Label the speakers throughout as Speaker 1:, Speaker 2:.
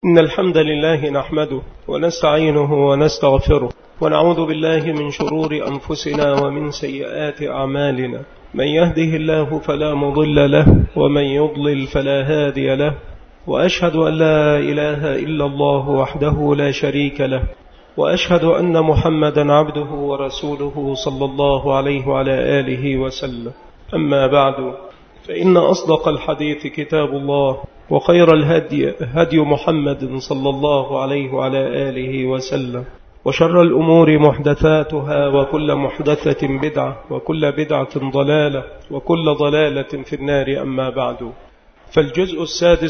Speaker 1: إن الحمد لله نحمده ونستعينه ونستغفره ونعوذ بالله من شرور أنفسنا ومن سيئات أعمالنا. من يهده الله فلا مضل له ومن يضلل فلا هادي له، وأشهد أن لا إله إلا الله وحده لا شريك له، وأشهد أن محمدا عبده ورسوله صلى الله عليه وعلى آله وسلم. أما بعد، فإن أصدق الحديث كتاب الله، وخير الهدي هدي محمد صلى الله عليه وعلى آله وسلم، وشر الأمور محدثاتها، وكل محدثة بدعة، وكل بدعة ضلالة، وكل ضلالة في النار. أما بعد، فالجزء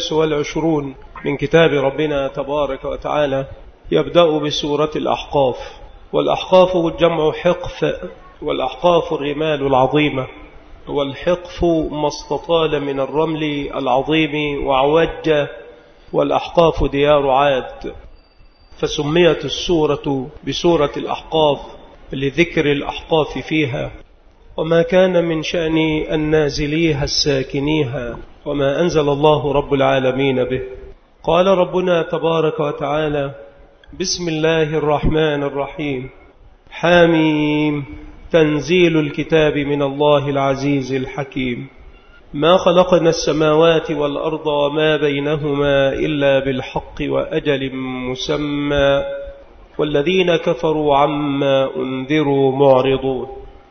Speaker 1: 26 من كتاب ربنا تبارك وتعالى يبدأ بسورة الأحقاف. والأحقاف جمع حقف، والأحقاف الرمال العظيمة، والحقف ما استطال من الرمل العظيم وعوج، والأحقاف ديار عاد. فسميت السورة بسورة الأحقاف لذكر الأحقاف فيها، وما كان من شأن النازليها الساكنيها، وما أنزل الله رب العالمين به. قال ربنا تبارك وتعالى: بسم الله الرحمن الرحيم. حاميم، تنزيل الكتاب من الله العزيز الحكيم. ما خلقنا السماوات والأرض وما بينهما إلا بالحق وأجل مسمى، والذين كفروا عما أنذروا معرضون.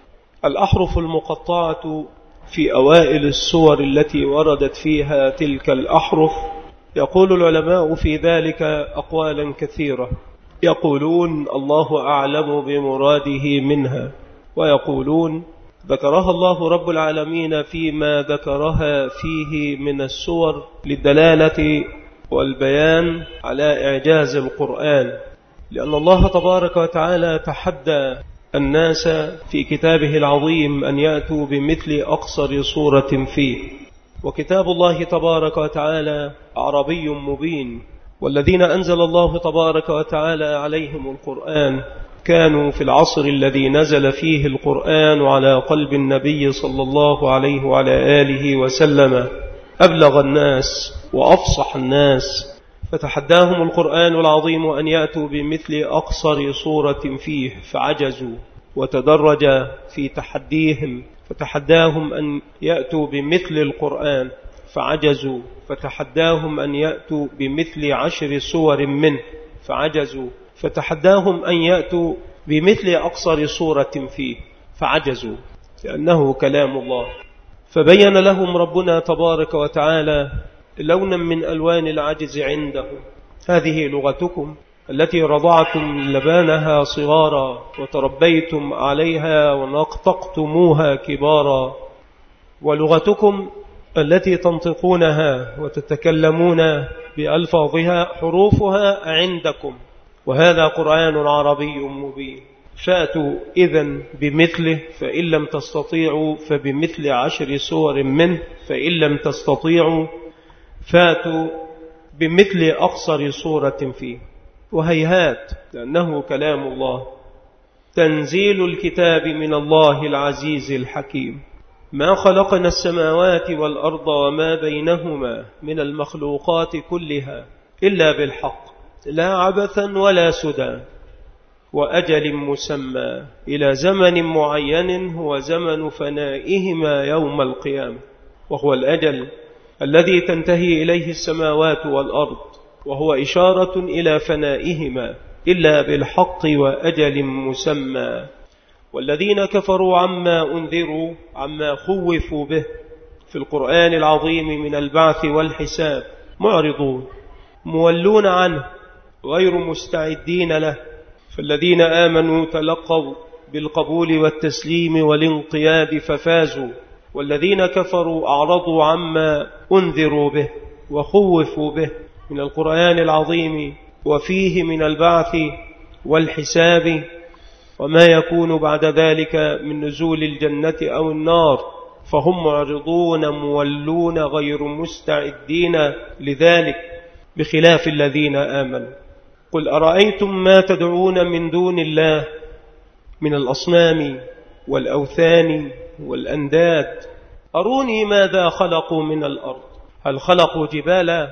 Speaker 1: الأحرف المقطعة في أوائل السور التي وردت فيها تلك الأحرف، يقول العلماء في ذلك أقوالا كثيرة. يقولون الله أعلم بمراده منها، ويقولون ذكرها الله رب العالمين فيما ذكرها فيه من السور للدلالة والبيان على إعجاز القرآن، لأن الله تبارك وتعالى تحدى الناس في كتابه العظيم أن يأتوا بمثل أقصر سورة فيه. وكتاب الله تبارك وتعالى عربي مبين، والذين أنزل الله تبارك وتعالى عليهم القرآن كانوا في العصر الذي نزل فيه القرآن على قلب النبي صلى الله عليه وعلى آله وسلم أبلغ الناس وأفصح الناس، فتحداهم القرآن العظيم أن يأتوا بمثل أقصر سورة فيه، فعجزوا وتدرج في تحديهم، فتحداهم أن يأتوا بمثل القرآن فعجزوا، فتحداهم أن يأتوا بمثل 10 سور منه فعجزوا، فتحداهم أن يأتوا بمثل أقصر سورة فيه فعجزوا، لأنه كلام الله. فبين لهم ربنا تبارك وتعالى لونا من ألوان العجز عنده: هذه لغتكم التي رضعتم لبانها صغارا وتربيتم عليها ونطقتموها كبارا، ولغتكم التي تنطقونها وتتكلمون بألفاظها حروفها عندكم، وهذا قرآن عربي مبين. فأتوا إذن بمثله، فإن لم تستطيعوا فبمثل 10 سور منه، فإن لم تستطيعوا فأتوا بمثل أقصر سورة فيه. وهيهات، لأنه كلام الله. تنزيل الكتاب من الله العزيز الحكيم. ما خلقنا السماوات والأرض وما بينهما من المخلوقات كلها إلا بالحق، لا عبثا ولا سدى، وأجل مسمى، إلى زمن معين هو زمن فنائهما يوم القيامة، وهو الأجل الذي تنتهي إليه السماوات والأرض، وهو إشارة إلى فنائهما إلا بالحق وأجل مسمى. والذين كفروا عما أنذروا، عما خوفوا به في القرآن العظيم من البعث والحساب، معرضون، مولون عنه، غير مستعدين له. فالذين آمنوا تلقوا بالقبول والتسليم والانقياد ففازوا، والذين كفروا أعرضوا عما أنذروا به وخوفوا به من القرآن العظيم وفيه من البعث والحساب، وما يكون بعد ذلك من نزول الجنة أو النار، فهم معرضون مولون غير مستعدين لذلك، بخلاف الذين آمنوا. قل أرأيتم ما تدعون من دون الله من الأصنام والأوثان والأنداد، أروني ماذا خلقوا من الأرض، هل خلقوا جبالا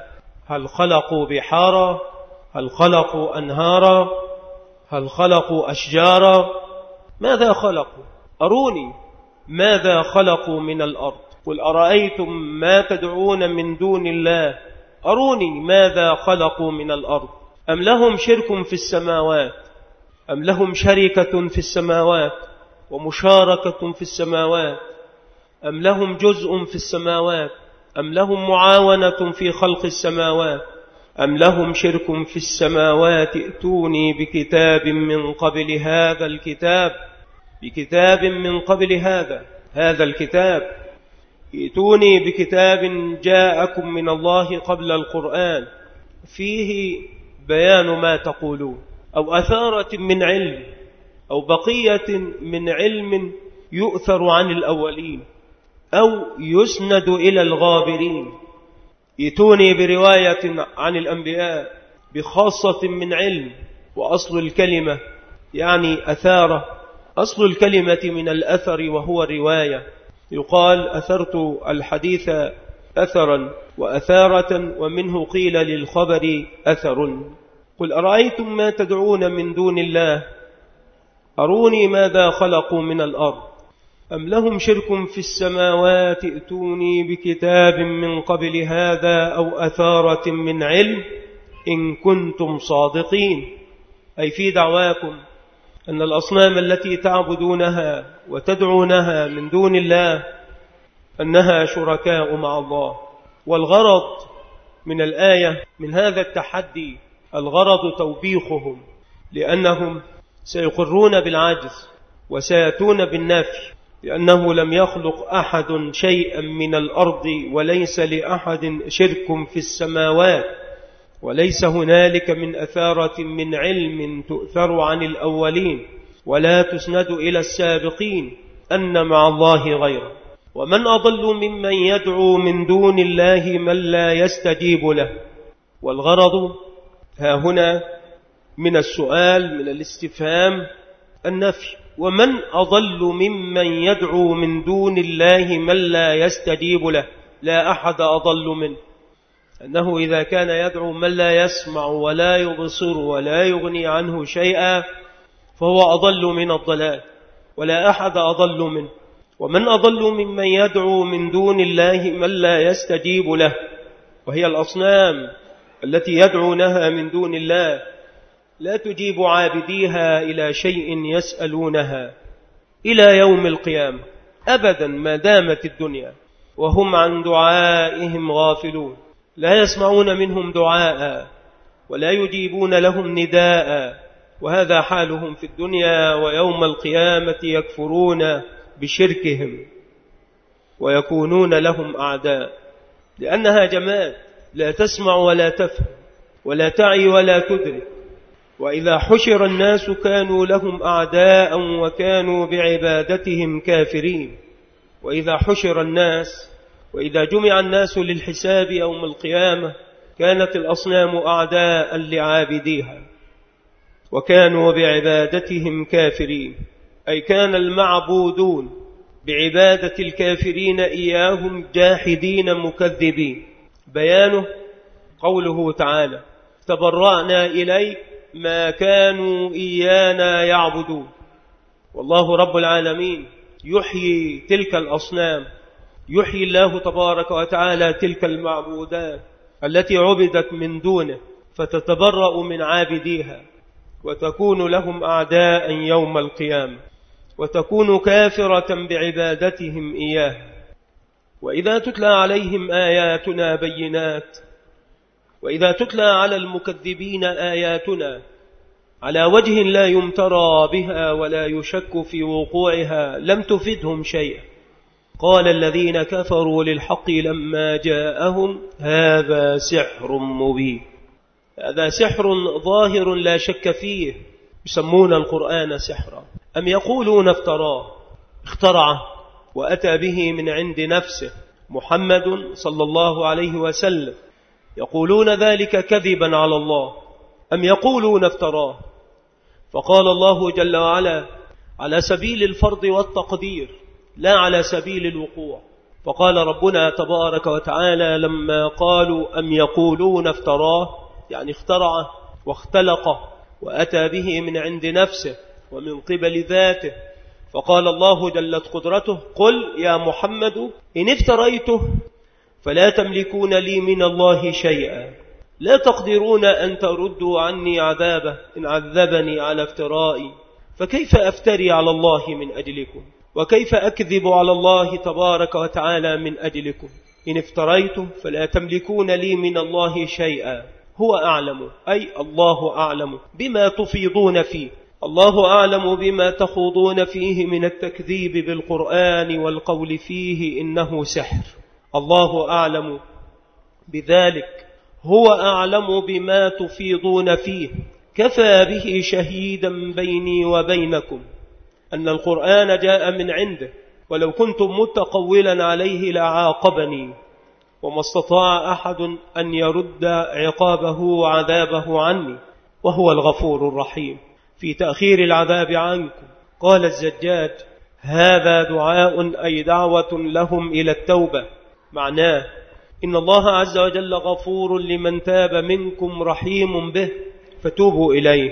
Speaker 1: هل خلقوا بحارا؟ هل خلقوا أنهارا؟ هل خلقوا أشجارا؟ ماذا خلقوا؟ أروني ماذا خلقوا من الأرض. قل أرأيتم ما تدعون من دون الله أروني ماذا خلقوا من الأرض. أم لهم شرك في السماوات؟ أم لهم شركة في السماوات ومشاركة في السماوات؟ أم لهم جزء في السماوات؟ أم لهم معاونة في خلق السماوات؟ أم لهم شرك في السماوات؟ ائتوني بكتاب من قبل هذا الكتاب، بكتاب من قبل هذا الكتاب، ائتوني بكتاب جاءكم من الله قبل القرآن فيه بيان ما تقولون، أو أثارة من علم، أو بقية من علم يؤثر عن الأولين، أو يسند إلى الغابرين. ائتوني برواية عن الأنبياء بخاصة من علم. وأصل الكلمة يعني أثارة، أصل الكلمة من الأثر وهو الرواية. يقال أثرت الحديث أثرا وأثارة، ومنه قيل للخبر أثر. قل أرأيتم ما تدعون من دون الله أروني ماذا خلقوا من الأرض. أم لهم شرك في السماوات؟ ائتوني بكتاب من قبل هذا أو أثارة من علم إن كنتم صادقين. أي في دعواكم أن الأصنام التي تعبدونها وتدعونها من دون الله أنها شركاء مع الله. والغرض من الآية من هذا التحدي الغرض توبيخهم، لأنهم سيقرون بالعجز وسيأتون بالنفي، لأنه لم يخلق أحد شيئا من الأرض وليس لأحد شرك في السماوات، وليس هنالك من أثارة من علم تؤثر عن الأولين ولا تسند إلى السابقين أن مع الله غيره. ومن أضل ممن يدعو من دون الله من لا يستجيب له. والغرض ها هنا من السؤال من الاستفهام النفي. ومن أضل ممن يدعو من دون الله من لا يستجيب له. لا أحد أضل منه، أنه إذا كان يدعو من لا يسمع ولا يبصر ولا يغني عنه شيئا فهو أضل من الضلال، ولا أحد أضل منه. ومن أضل ممن يدعو من دون الله من لا يستجيب له، وهي الأصنام التي يدعونها من دون الله لا تجيب عابديها إلى شيء يسألونها إلى يوم القيامة أبدا ما دامت الدنيا، وهم عن دعائهم غافلون. لا يسمعون منهم دعاء ولا يجيبون لهم نداء، وهذا حالهم في الدنيا. ويوم القيامة يكفرون بشركهم ويكونون لهم أعداء، لأنها جماد لا تسمع ولا تفهم ولا تعي ولا تدرك. وإذا حشر الناس كانوا لهم أعداء وكانوا بعبادتهم كافرين. وإذا حشر الناس وإذا جمع الناس للحساب يوم القيامة كانت الأصنام أعداء لعابديها وكانوا بعبادتهم كافرين. أي كان المعبودون بعبادة الكافرين إياهم جاحدين مكذبين. بيانه قوله تعالى: تبرأنا إليك ما كانوا إيانا يعبدون. والله رب العالمين يحيي تلك الأصنام، يحيي الله تبارك وتعالى تلك المعبودات التي عبدت من دونه، فتتبرأ من عابديها وتكون لهم أعداء يوم القيامة وتكون كافرة بعبادتهم إياه. وإذا تتلى عليهم آياتنا بينات، وإذا تتلى على المكذبين آياتنا على وجه لا يمترى بها ولا يشك في وقوعها لم تفدهم شيئا. قال الذين كفروا للحق لما جاءهم هذا سحر مبين. هذا سحر ظاهر لا شك فيه، يسمون القرآن سحرا. أم يقولون افتراه، اخترعه وأتى به من عند نفسه محمد صلى الله عليه وسلم، يقولون ذلك كذبا على الله. أم يقولون افتراه. فقال الله جل وعلا على سبيل الفرض والتقدير لا على سبيل الوقوع، فقال ربنا تبارك وتعالى لما قالوا أم يقولون افتراه، يعني اخترعه واختلقه وأتى به من عند نفسه ومن قبل ذاته، فقال الله جلت قدرته قل يا محمد إن افتريته فلا تملكون لي من الله شيئا، لا تقدرون أن تردوا عني عذابه إن عذبني على افترائي، فكيف أفتري على الله من أجلكم، وكيف أكذب على الله تبارك وتعالى من أجلكم، إن افتريته فلا تملكون لي من الله شيئا، هو أعلم أي الله أعلم بما تفيضون فيه، الله أعلم بما تخوضون فيه من التكذيب بالقرآن والقول فيه إنه سحر، الله أعلم بذلك، هو أعلم بما تفيضون فيه، كفى به شهيدا بيني وبينكم أن القرآن جاء من عنده، ولو كنتم متقولا عليه لعاقبني، وما استطاع أحد أن يرد عقابه وعذابه عني، وهو الغفور الرحيم في تأخير العذاب عنكم. قال الزجاج هذا دعاء أي دعوة لهم إلى التوبة، معناه إن الله عز وجل غفور لمن تاب منكم رحيم به، فتوبوا إليه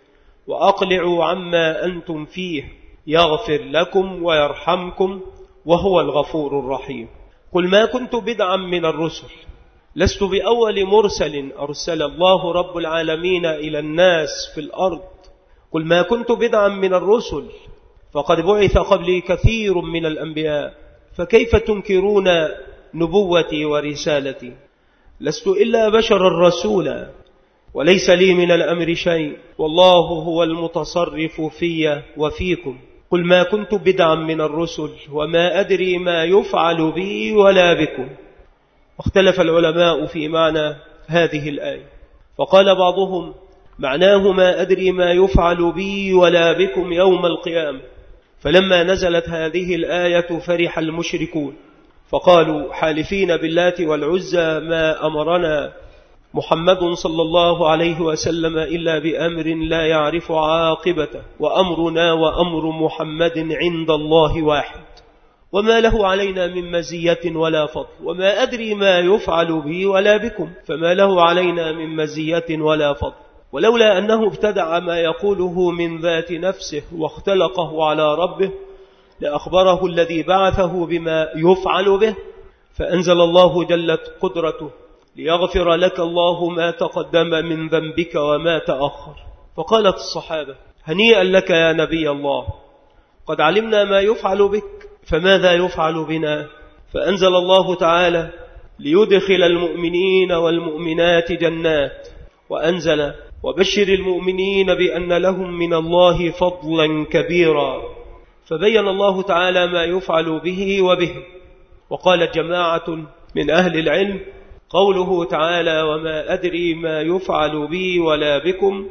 Speaker 1: وأقلعوا عما أنتم فيه يغفر لكم ويرحمكم وهو الغفور الرحيم. قل ما كنت بدعا من الرسل، لست بأول مرسل أرسل الله رب العالمين إلى الناس في الأرض، قل ما كنت بدعا من الرسل فقد بعث قبلي كثير من الأنبياء، فكيف تنكرون نبوتي ورسالتي، لست إلا بشرا رسولا وليس لي من الأمر شيء، والله هو المتصرف في وفيكم. قل ما كنت بدعا من الرسل وما أدري ما يفعل بي ولا بكم. واختلف العلماء في معنى هذه الآية، فقال بعضهم معناه ما أدري ما يفعل بي ولا بكم يوم القيامة، فلما نزلت هذه الآية فرح المشركون فقالوا حالفين باللات والعزى ما أمرنا محمد صلى الله عليه وسلم إلا بأمر لا يعرف عاقبته، وأمرنا وأمر محمد عند الله واحد، وما له علينا من مزية ولا فضل، وما أدري ما يفعل بي ولا بكم، فما له علينا من مزية ولا فضل، ولولا أنه ابتدع ما يقوله من ذات نفسه واختلقه على ربه لأخبره الذي بعثه بما يفعل به، فأنزل الله جلت قدرته ليغفر لك الله ما تقدم من ذنبك وما تأخر. فقالت الصحابة هنيئا لك يا نبي الله، قد علمنا ما يفعل بك فماذا يفعل بنا؟ فأنزل الله تعالى ليدخل المؤمنين والمؤمنات جنات، وأنزل وبشر المؤمنين بأن لهم من الله فضلا كبيرا، فبين الله تعالى ما يفعل به وبه. وقال جماعة من أهل العلم قوله تعالى وما أدري ما يفعل بي ولا بكم،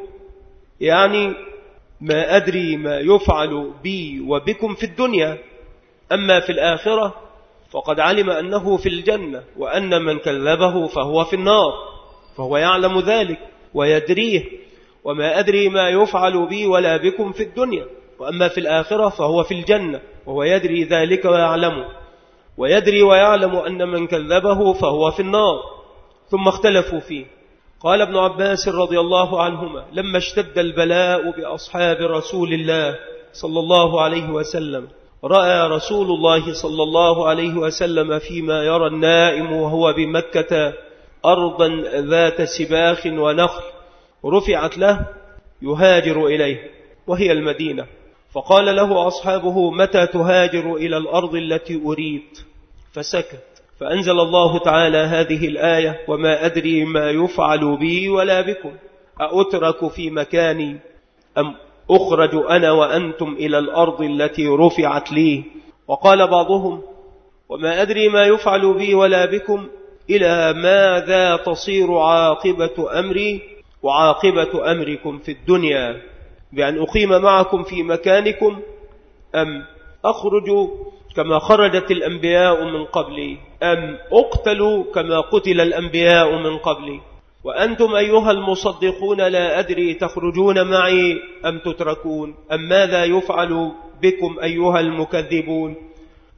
Speaker 1: يعني ما أدري ما يفعل بي وبكم في الدنيا، أما في الآخرة فقد علم أنه في الجنة، وأن من كذبه فهو في النار، فهو يعلم ذلك ويدريه. وما أدري ما يفعل بي ولا بكم في الدنيا، وأما في الآخرة فهو في الجنة وهو يدري ذلك ويعلمه، ويدري ويعلم أن من كذبه فهو في النار. ثم اختلفوا فيه. قال ابن عباس رضي الله عنهما لما اشتد البلاء بأصحاب رسول الله صلى الله عليه وسلم، رأى رسول الله صلى الله عليه وسلم فيما يرى النائم وهو بمكة أرضا ذات سباخ ونخل رفعت له يهاجر إليه وهي المدينة، فقال له أصحابه متى تهاجر إلى الأرض التي أريد؟ فسكت، فأنزل الله تعالى هذه الآية وما أدري ما يفعل بي ولا بكم، أأترك في مكاني أم أخرج أنا وأنتم إلى الأرض التي رفعت لي؟ وقال بعضهم وما أدري ما يفعل بي ولا بكم إلى ماذا تصير عاقبة أمري وعاقبة أمركم في الدنيا، بأن أقيم معكم في مكانكم أم أخرج كما خرجت الأنبياء من قبلي، أم أقتل كما قتل الأنبياء من قبلي، وأنتم أيها المصدقون لا أدري تخرجون معي أم تتركون، أم ماذا يفعل بكم أيها المكذبون؟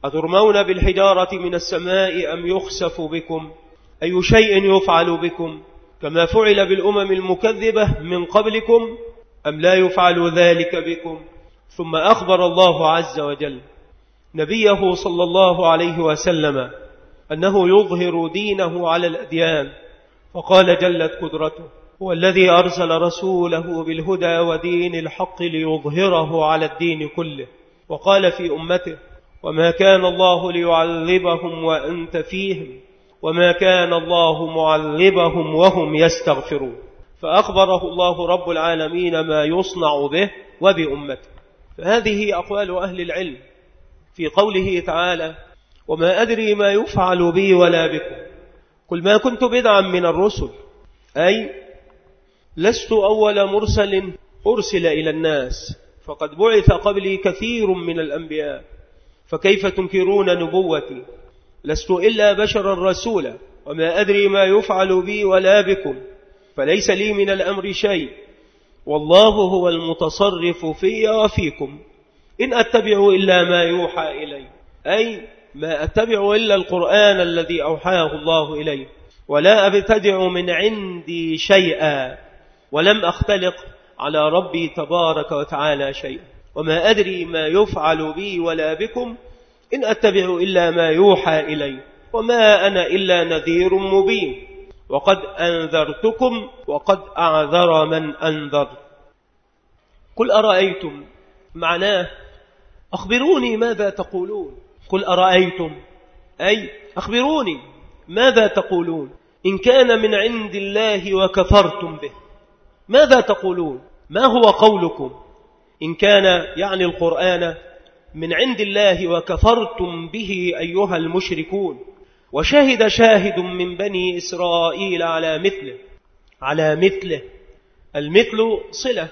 Speaker 1: أترمون بالحجارة من السماء أم يخسف بكم؟ أي شيء يفعل بكم كما فعل بالأمم المكذبة من قبلكم أم لا يفعل ذلك بكم؟ ثم أخبر الله عز وجل نبيه صلى الله عليه وسلم أنه يظهر دينه على الأديان، فقال جلت قدرته: هو الذي أرسل رسوله بالهدى ودين الحق ليظهره على الدين كله. وقال في أمته: وما كان الله ليعذبهم وأنت فيهم وما كان الله معذبهم وهم يستغفرون. فأخبره الله رب العالمين ما يصنع به وبأمته. فهذه أقوال أهل العلم في قوله تعالى: وما أدري ما يفعل بي ولا بكم. قل ما كنت بدعا من الرسل، أي لست أول مرسل أرسل إلى الناس، فقد بعث قبلي كثير من الأنبياء، فكيف تنكرون نبوتي؟ لست إلا بشرا رسولا، وما أدري ما يفعل بي ولا بكم، فليس لي من الأمر شيء، والله هو المتصرف في وفيكم، إن أتبع إلا ما يوحى إلي، أي ما أتبع إلا القرآن الذي أوحاه الله إلي، ولا أبتدع من عندي شيئا، ولم أختلق على ربي تبارك وتعالى شيئا، وما أدري ما يفعل بي ولا بكم، إن أتبع إلا ما يوحى إلي، وما أنا إلا نذير مبين، وقد أنذرتكم وقد أعذر من أنذر. قل أرأيتم، معناه أخبروني ماذا تقولون. قل أرأيتم أي أخبروني ماذا تقولون إن كان من عند الله وكفرتم به، ماذا تقولون؟ ما هو قولكم إن كان يعني القرآن من عند الله وكفرتم به أيها المشركون؟ وشهد شاهد من بني إسرائيل على مثله المثل صلة،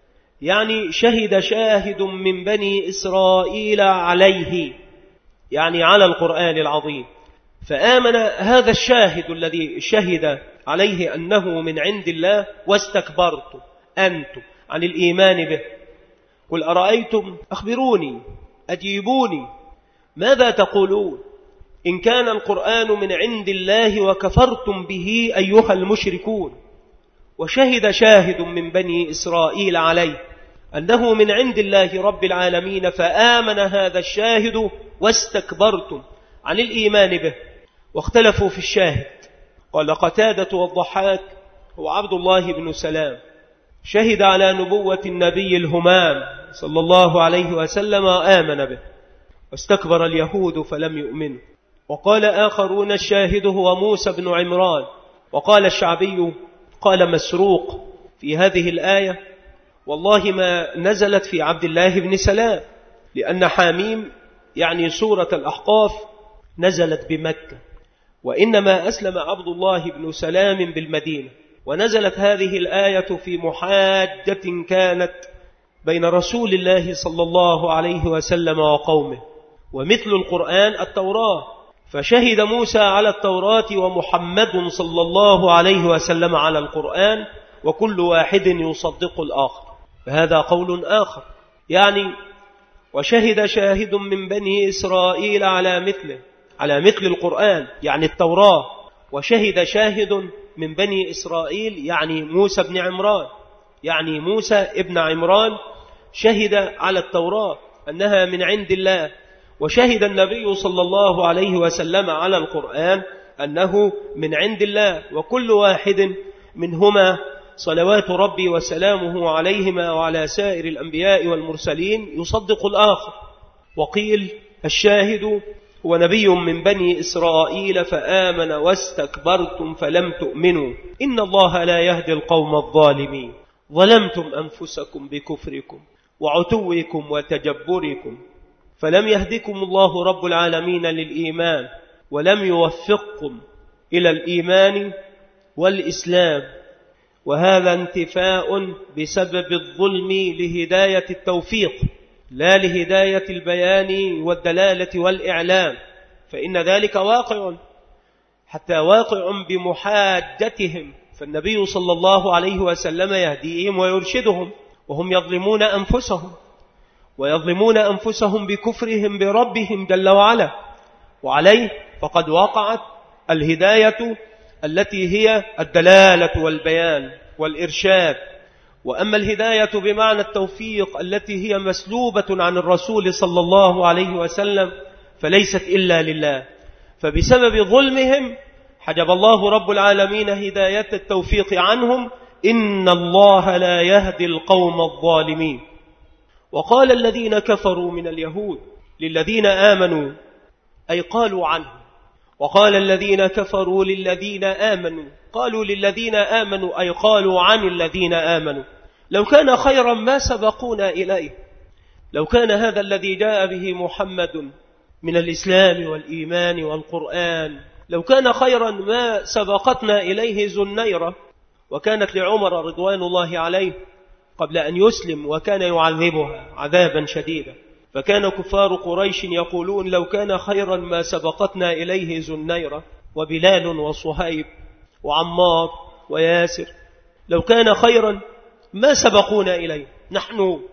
Speaker 1: يعني شهد شاهد من بني إسرائيل عليه، يعني على القرآن العظيم، فآمن هذا الشاهد الذي شهد عليه أنه من عند الله، واستكبرتم أنتم عن الإيمان به. قل أرأيتم، أخبروني أجيبوني ماذا تقولون إن كان القرآن من عند الله وكفرتم به أيها المشركون، وشهد شاهد من بني إسرائيل عليه أنه من عند الله رب العالمين، فآمن هذا الشاهد واستكبرتم عن الإيمان به. واختلفوا في الشاهد، قال قتادة والضحاك هو عبد الله بن سلام، شهد على نبوة النبي الهمام صلى الله عليه وسلم وآمن به، واستكبر اليهود فلم يؤمنوا. وقال آخرون الشاهد هو موسى بن عمران. وقال الشعبي قال مسروق في هذه الآية: والله ما نزلت في عبد الله بن سلام، لأن حاميم يعني سورة الأحقاف نزلت بمكة، وإنما أسلم عبد الله بن سلام بالمدينة، ونزلت هذه الآية في محاجة كانت بين رسول الله صلى الله عليه وسلم وقومه. ومثل القرآن التوراة، فشهد موسى على التوراة ومحمد صلى الله عليه وسلم على القرآن، وكل واحد يصدق الآخر. فهذا قول آخر، يعني وشهد شاهد من بني إسرائيل على مثل القرآن يعني التوراة، وشهد شاهد من بني إسرائيل يعني موسى بن عمران، يعني موسى ابن عمران شهد على التوراة أنها من عند الله، وشهد النبي صلى الله عليه وسلم على القرآن أنه من عند الله، وكل واحد منهما صلوات ربي وسلامه عليهما وعلى سائر الأنبياء والمرسلين يصدق الآخر. وقيل الشاهد هو نبي من بني إسرائيل فآمن واستكبرتم فلم تؤمنوا، إن الله لا يهدي القوم الظالمين، ظلمتم أنفسكم بكفركم وعتوكم وتجبركم، فلم يهدكم الله رب العالمين للإيمان، ولم يوفقكم إلى الإيمان والإسلام، وهذا انتفاء بسبب الظلم لهداية التوفيق لا لهداية البيان والدلالة والإعلام، فإن ذلك واقع، حتى واقع بمحاجتهم، فالنبي صلى الله عليه وسلم يهديهم ويرشدهم وهم يظلمون أنفسهم. ويظلمون أنفسهم بكفرهم بربهم جل وعلا، وعليه فقد وقعت الهداية التي هي الدلالة والبيان والإرشاد. وأما الهداية بمعنى التوفيق التي هي مسلوبة عن الرسول صلى الله عليه وسلم فليست إلا لله، فبسبب ظلمهم حجب الله رب العالمين هداية التوفيق عنهم. إن الله لا يهدي القوم الظالمين. وقال الذين كفروا من اليهود للذين آمنوا، أي قالوا عنه، وقال الذين كفروا للذين آمنوا، قالوا للذين آمنوا أي قالوا عن الذين آمنوا، لو كان خيرا ما سبقونا إليه. لو كان هذا الذي جاء به محمد من الإسلام والإيمان والقرآن لو كان خيرا ما سبقتنا إليه زنيرة. وكانت لعمر رضوان الله عليه قبل أن يسلم وكان يعذبها عذابا شديدا، فكان كفار قريش يقولون لو كان خيرا ما سبقتنا إليه زنيرة وبلال وصهيب وعمار وياسر، لو كان خيرا ما سبقونا إليه. نحن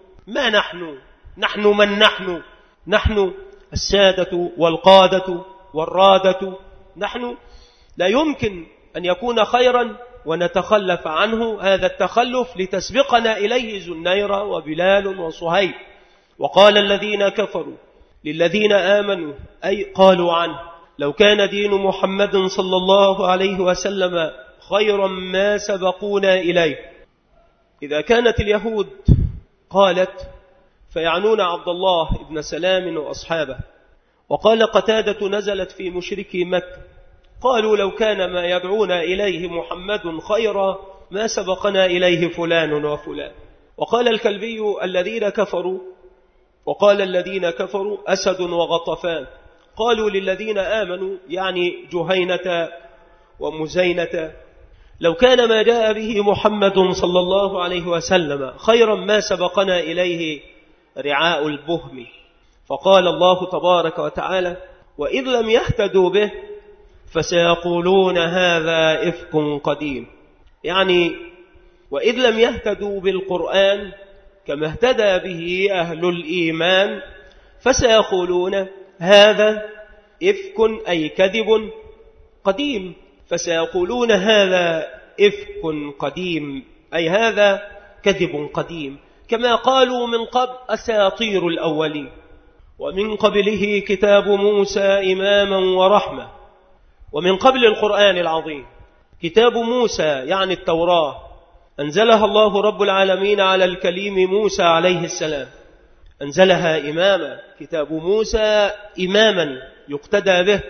Speaker 1: من نحن السادة والقادة والرادة، نحن لا يمكن أن يكون خيرا ونتخلف عنه هذا التخلف لتسبقنا إليه زنيرة وبلال وصهيب. وقال الذين كفروا للذين آمنوا، أي قالوا عنه لو كان دين محمد صلى الله عليه وسلم خيرا ما سبقونا إليه. إذا كانت اليهود قالت فيعنون عبد الله بن سلام وأصحابه. وقال قتادة نزلت في مشركي مكة، قالوا لو كان ما يدعونا إليه محمد خيرا ما سبقنا إليه فلان وفلان. وقال الكلبي الذين كفروا أسد وغطفان، قالوا للذين آمنوا يعني جهينة ومزينة لو كان ما جاء به محمد صلى الله عليه وسلم خيرا ما سبقنا إليه رعاء البهم. فقال الله تبارك وتعالى وإذ لم يهتدوا به فسيقولون هذا إفك قديم، يعني وإذ لم يهتدوا بالقرآن كما اهتدى به أهل الإيمان فسيقولون هذا إفك أي كذب قديم، فسيقولون هذا إفك قديم أي هذا كذب قديم، كما قالوا من قبل أساطير الأولين. ومن قبله كتاب موسى إماما ورحمة. ومن قبل القرآن العظيم كتاب موسى يعني التوراة، أنزلها الله رب العالمين على الكليم موسى عليه السلام، أنزلها إماما، كتاب موسى إماما يقتدى به،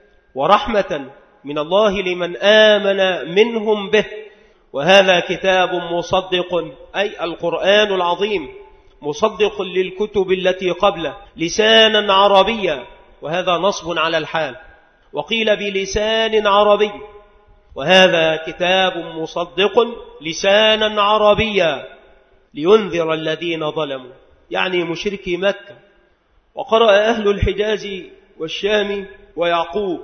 Speaker 1: ورحمة من الله لمن آمن منهم به. وهذا كتاب مصدق أي القرآن العظيم مصدق للكتب التي قبله لسانا عربيا، وهذا نصب على الحال، وقيل بلسان عربي. وهذا كتاب مصدق لسانا عربيا لينذر الذين ظلموا يعني مشركي مكة. وقرأ أهل الحجاز والشام ويعقوب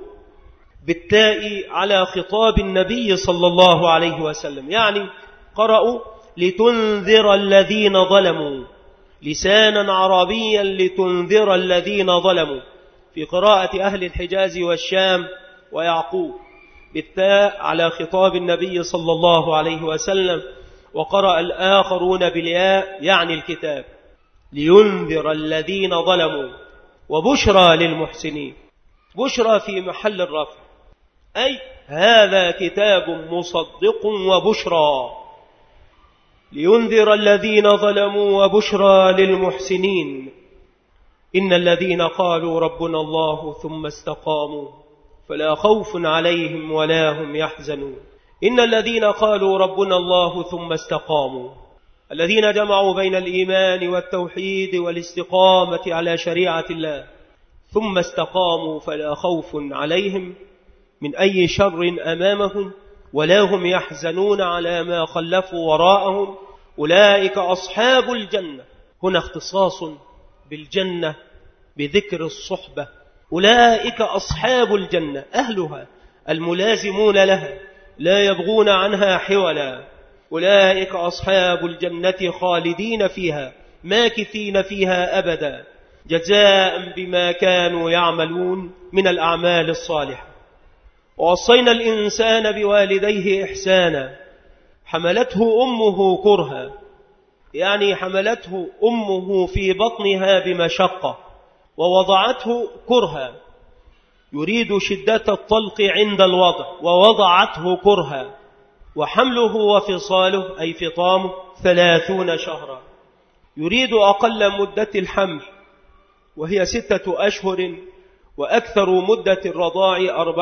Speaker 1: بالتاء على خطاب النبي صلى الله عليه وسلم، يعني قرأوا لتنذر الذين ظلموا لسانا عربيا لتنذر الذين ظلموا، في قراءة أهل الحجاز والشام ويعقوب بالتاء على خطاب النبي صلى الله عليه وسلم. وقرأ الآخرون بالياء يعني الكتاب لينذر الذين ظلموا وبشرى للمحسنين. بشرى في محل الرفع، أي هذا كتاب مصدق وبشرى، لينذر الذين ظلموا وبشرى للمحسنين. إن الذين قالوا ربنا الله ثم استقاموا فلا خوف عليهم ولا هم يحزنون. إن الذين قالوا ربنا الله ثم استقاموا، الذين جمعوا بين الإيمان والتوحيد والاستقامة على شريعة الله، ثم استقاموا فلا خوف عليهم من أي شر أمامهم ولا هم يحزنون على ما خلفوا وراءهم، أولئك أصحاب الجنة. هنا اختصاص بالجنة بذكر الصحبة، أولئك أصحاب الجنة أهلها الملازمون لها لا يبغون عنها حولا، أولئك أصحاب الجنة خالدين فيها ماكثين فيها أبدا جزاء بما كانوا يعملون من الأعمال الصالحة. ووصينا الإنسان بوالديه إحسانا حملته أمه كرها، يعني حملته أمه في بطنها بمشقة ووضعته كرها، يريد شدة الطلق عند الوضع، ووضعته كرها، وحمله وفصاله أي فطامه 30 شهرا، يريد أقل مدة الحمل وهي 6 أشهر، وأكثر مدة الرضاع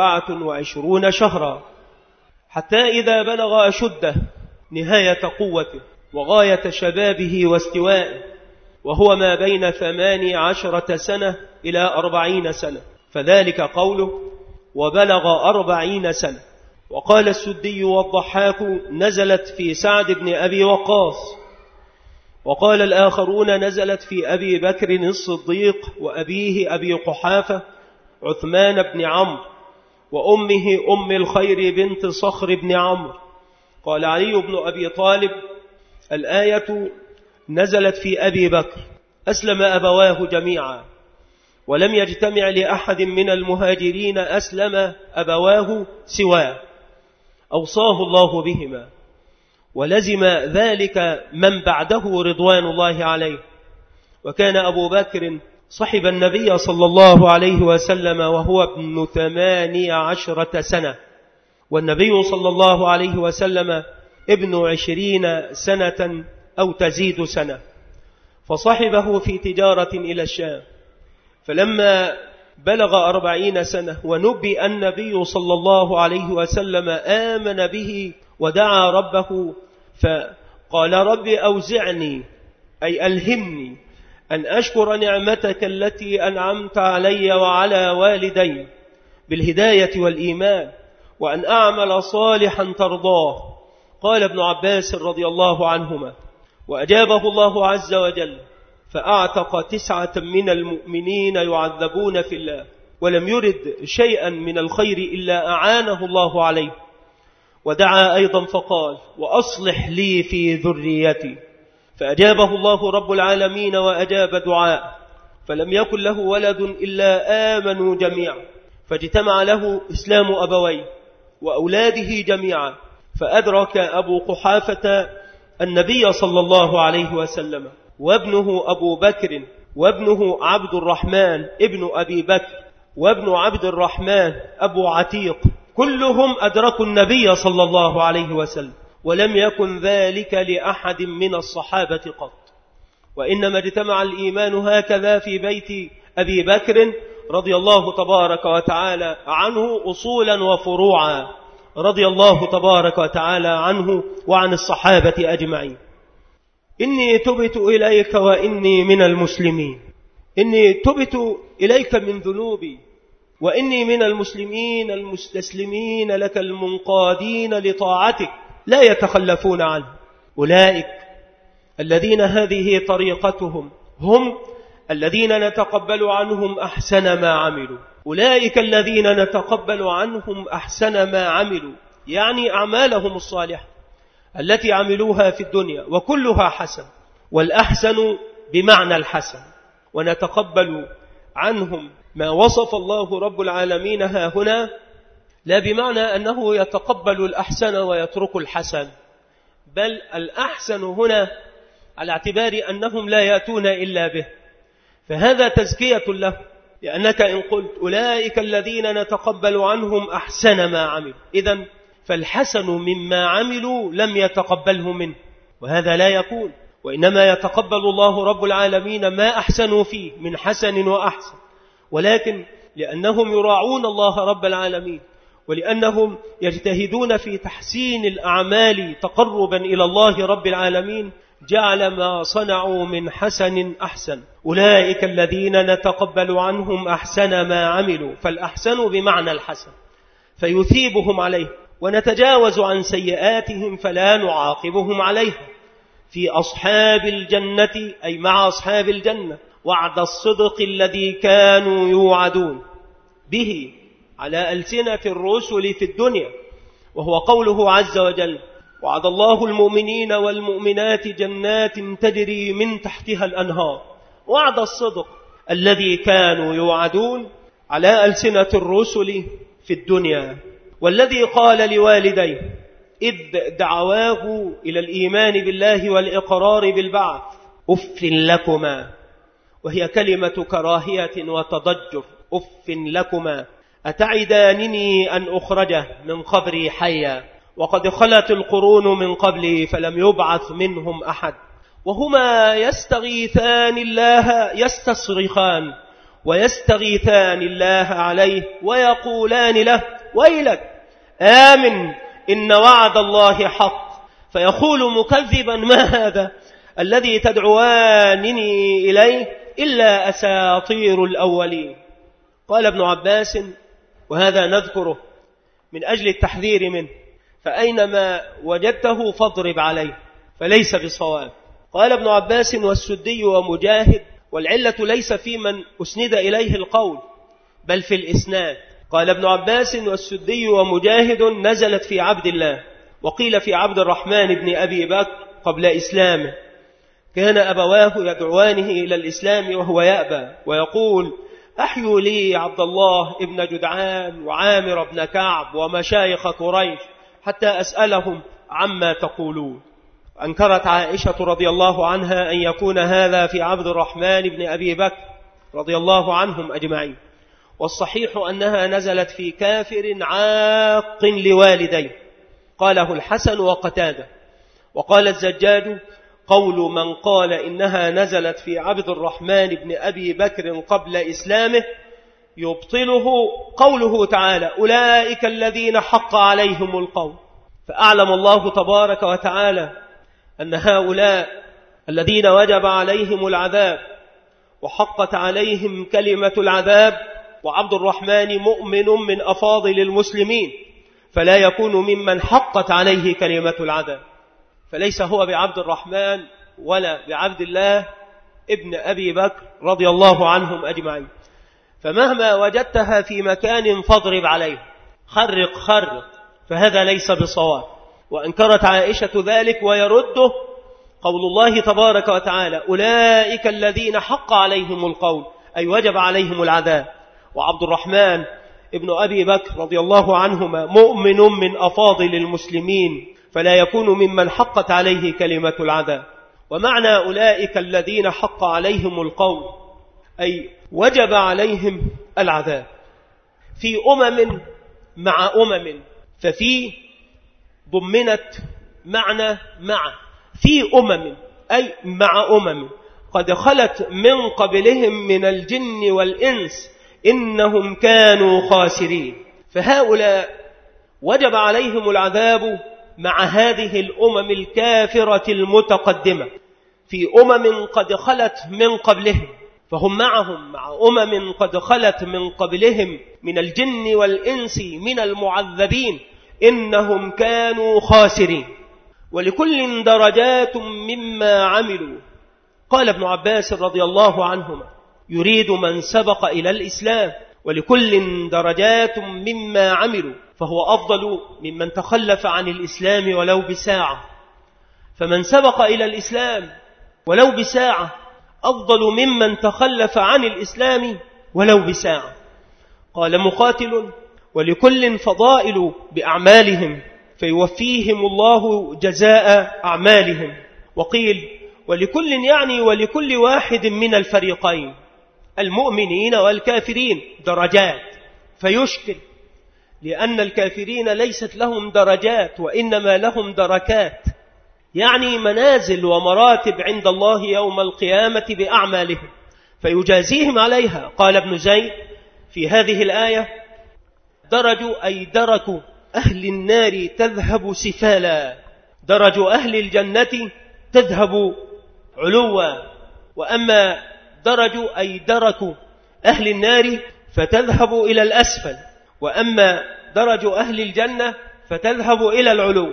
Speaker 1: 24 شهرا، حتى إذا بلغ أشده نهاية قوته وغاية شبابه واستوائه، وهو ما بين 18 سنة إلى 40 سنة، فذلك قوله وبلغ 40 سنة. وقال السدي والضحاك نزلت في سعد بن أبي وقاص، وقال الآخرون نزلت في أبي بكر الصديق وأبيه أبي قحافة عثمان بن عمرو وأمه أم الخير بنت صخر بن عمرو. قال علي بن أبي طالب الآية نزلت في أبي بكر، أسلم أبواه جميعا، ولم يجتمع لأحد من المهاجرين أسلم أبواه سواه، أوصاه الله بهما، ولزم ذلك من بعده رضوان الله عليه. وكان أبو بكر صحب النبي صلى الله عليه وسلم وهو ابن 18 سنة، والنبي صلى الله عليه وسلم ابن 20 سنة أو تزيد سنة، فصحبه في تجارة إلى الشام. فلما بلغ 40 سنة ونبئ النبي صلى الله عليه وسلم آمن به ودعا ربه، فقال رب أوزعني أي ألهمني أن أشكر نعمتك التي أنعمت علي وعلى والدي بالهداية والإيمان، وأن أعمل صالحا ترضاه. قال ابن عباس رضي الله عنهما: وأجابه الله عز وجل فأعتق 9 من المؤمنين يعذبون في الله، ولم يرد شيئا من الخير إلا أعانه الله عليه. ودعا أيضا فقال: وأصلح لي في ذريتي، فأجابه الله رب العالمين وأجاب دعاء، فلم يكن له ولد إلا آمنوا جميعا، فاجتمع له إسلام أبويه وأولاده جميعا، فأدرك أبو قحافة النبي صلى الله عليه وسلم، وابنه أبو بكر، وابنه عبد الرحمن ابن أبي بكر، وابن عبد الرحمن أبو عتيق، كلهم أدركوا النبي صلى الله عليه وسلم، ولم يكن ذلك لأحد من الصحابة قط. وإنما اجتمع الإيمان هكذا في بيت أبي بكر رضي الله تبارك وتعالى عنه أصولا وفروعا، رضي الله تبارك وتعالى عنه وعن الصحابة أجمعين. إني تبت إليك وإني من المسلمين، إني تبت إليك من ذنوبي، وإني من المسلمين المستسلمين لك المنقادين لطاعتك لا يتخلفون عنه. أولئك الذين هذه طريقتهم هم الذين نتقبل عنهم أحسن ما عملوا، أولئك الذين نتقبل عنهم أحسن ما عملوا، يعني أعمالهم الصالحة التي عملوها في الدنيا، وكلها حسن، والأحسن بمعنى الحسن. ونتقبل عنهم ما وصف الله رب العالمين ها هنا، لا بمعنى أنه يتقبل الأحسن ويترك الحسن، بل الأحسن هنا على اعتبار أنهم لا يأتون إلا به، فهذا تزكية له، لأنك إن قلت أولئك الذين نتقبل عنهم أحسن ما عملوا، إذن فالحسن مما عملوا لم يتقبله منه، وهذا لا يكون، وإنما يتقبل الله رب العالمين ما أحسنوا فيه من حسن وأحسن، ولكن لأنهم يراعون الله رب العالمين، ولأنهم يجتهدون في تحسين الأعمال تقربا إلى الله رب العالمين، جعل ما صنعوا من حسن أحسن. أولئك الذين نتقبل عنهم أحسن ما عملوا، فالأحسن بمعنى الحسن، فيثيبهم عليه، ونتجاوز عن سيئاتهم فلا نعاقبهم عليها. في أصحاب الجنة أي مع أصحاب الجنة وعد الصدق الذي كانوا يوعدون به على ألسنة الرسل في الدنيا، وهو قوله عز وجل: وعد الله المؤمنين والمؤمنات جنات تجري من تحتها الأنهار، وعد الصدق الذي كانوا يوعدون على ألسنة الرسل في الدنيا، والذي قال لوالديه إذ دعواه إلى الإيمان بالله والإقرار بالبعث أف لكما، وهي كلمة كراهية وتضجر، أف لكما أتعدانني أن أخرجه من قبري حيا وقد خلت القرون من قبلي فلم يبعث منهم أحد، وهما يستغيثان الله يستصرخان ويستغيثان الله عليه ويقولان له ويلك آمن إن وعد الله حق، فيقول مكذبا ما هذا الذي تدعوانني إليه إلا أساطير الأولين. قال ابن عباس، وهذا نذكره من أجل التحذير منه، فأينما وجدته فاضرب عليه فليس بصواب. قال ابن عباس والسدي ومجاهد، والعلة ليس في من أسند إليه القول بل في الإسناد. قال ابن عباس والسدي ومجاهد نزلت في عبد الله، وقيل في عبد الرحمن بن أبي بكر قبل إسلامه، كان أبواه يدعوانه إلى الإسلام وهو يأبى ويقول أحيوا لي عبد الله ابن جدعان وعامر بن كعب ومشايخ قريش حتى أسألهم عما تقولون. أنكرت عائشة رضي الله عنها أن يكون هذا في عبد الرحمن بن أبي بكر رضي الله عنهم أجمعين، والصحيح أنها نزلت في كافر عاق لوالديه، قاله الحسن وقتادة. وقال الزجاج قول من قال إنها نزلت في عبد الرحمن بن أبي بكر قبل إسلامه يبطله قوله تعالى أولئك الذين حق عليهم القول، فأعلم الله تبارك وتعالى أن هؤلاء الذين وجب عليهم العذاب وحقت عليهم كلمة العذاب، وعبد الرحمن مؤمن من أفاضل المسلمين فلا يكون ممن حقت عليه كلمة العذاب، فليس هو بعبد الرحمن ولا بعبد الله ابن أبي بكر رضي الله عنهم أجمعين. فمهما وجدتها في مكان فاضرب عليه، خرق، فهذا ليس بصواب. وأنكرت عائشة ذلك ويرده قول الله تبارك وتعالى أولئك الذين حق عليهم القول، أي وجب عليهم العذاب، وعبد الرحمن ابن أبي بكر رضي الله عنهما مؤمن من أفاضل المسلمين فلا يكون ممن حقت عليه كلمة العذاب. ومعنى أولئك الذين حق عليهم القول أي وجب عليهم العذاب في أمم مع أمم، ففي ضمنت معنى مع، في أمم أي مع أمم قد خلت من قبلهم من الجن والإنس إنهم كانوا خاسرين، فهؤلاء وجب عليهم العذاب مع هذه الأمم الكافرة المتقدمة في أمم قد خلت من قبلهم، فهم معهم مع أمم قد خلت من قبلهم من الجن والإنس من المعذبين إنهم كانوا خاسرين، ولكل درجات مما عملوا. قال ابن عباس رضي الله عنهما يريد من سبق إلى الإسلام، ولكل درجات مما عملوا، فهو أفضل ممن تخلف عن الإسلام ولو بساعة، فمن سبق إلى الإسلام ولو بساعة أفضل ممن تخلف عن الإسلام ولو بساعة. قال مقاتل ولكل فضائل بأعمالهم فيوفيهم الله جزاء أعمالهم. وقيل ولكل يعني ولكل واحد من الفريقين المؤمنين والكافرين درجات، فيشكل لأن الكافرين ليست لهم درجات وإنما لهم دركات، يعني منازل ومراتب عند الله يوم القيامة بأعمالهم فيجازيهم عليها. قال ابن زيد في هذه الآية درجوا أي دركوا أهل النار تذهب سفالا، درج أهل الجنة تذهب علوا، وأما درجوا أي دركوا أهل النار فتذهب إلى الأسفل، وأما درج أهل الجنة فتذهب إلى العلو،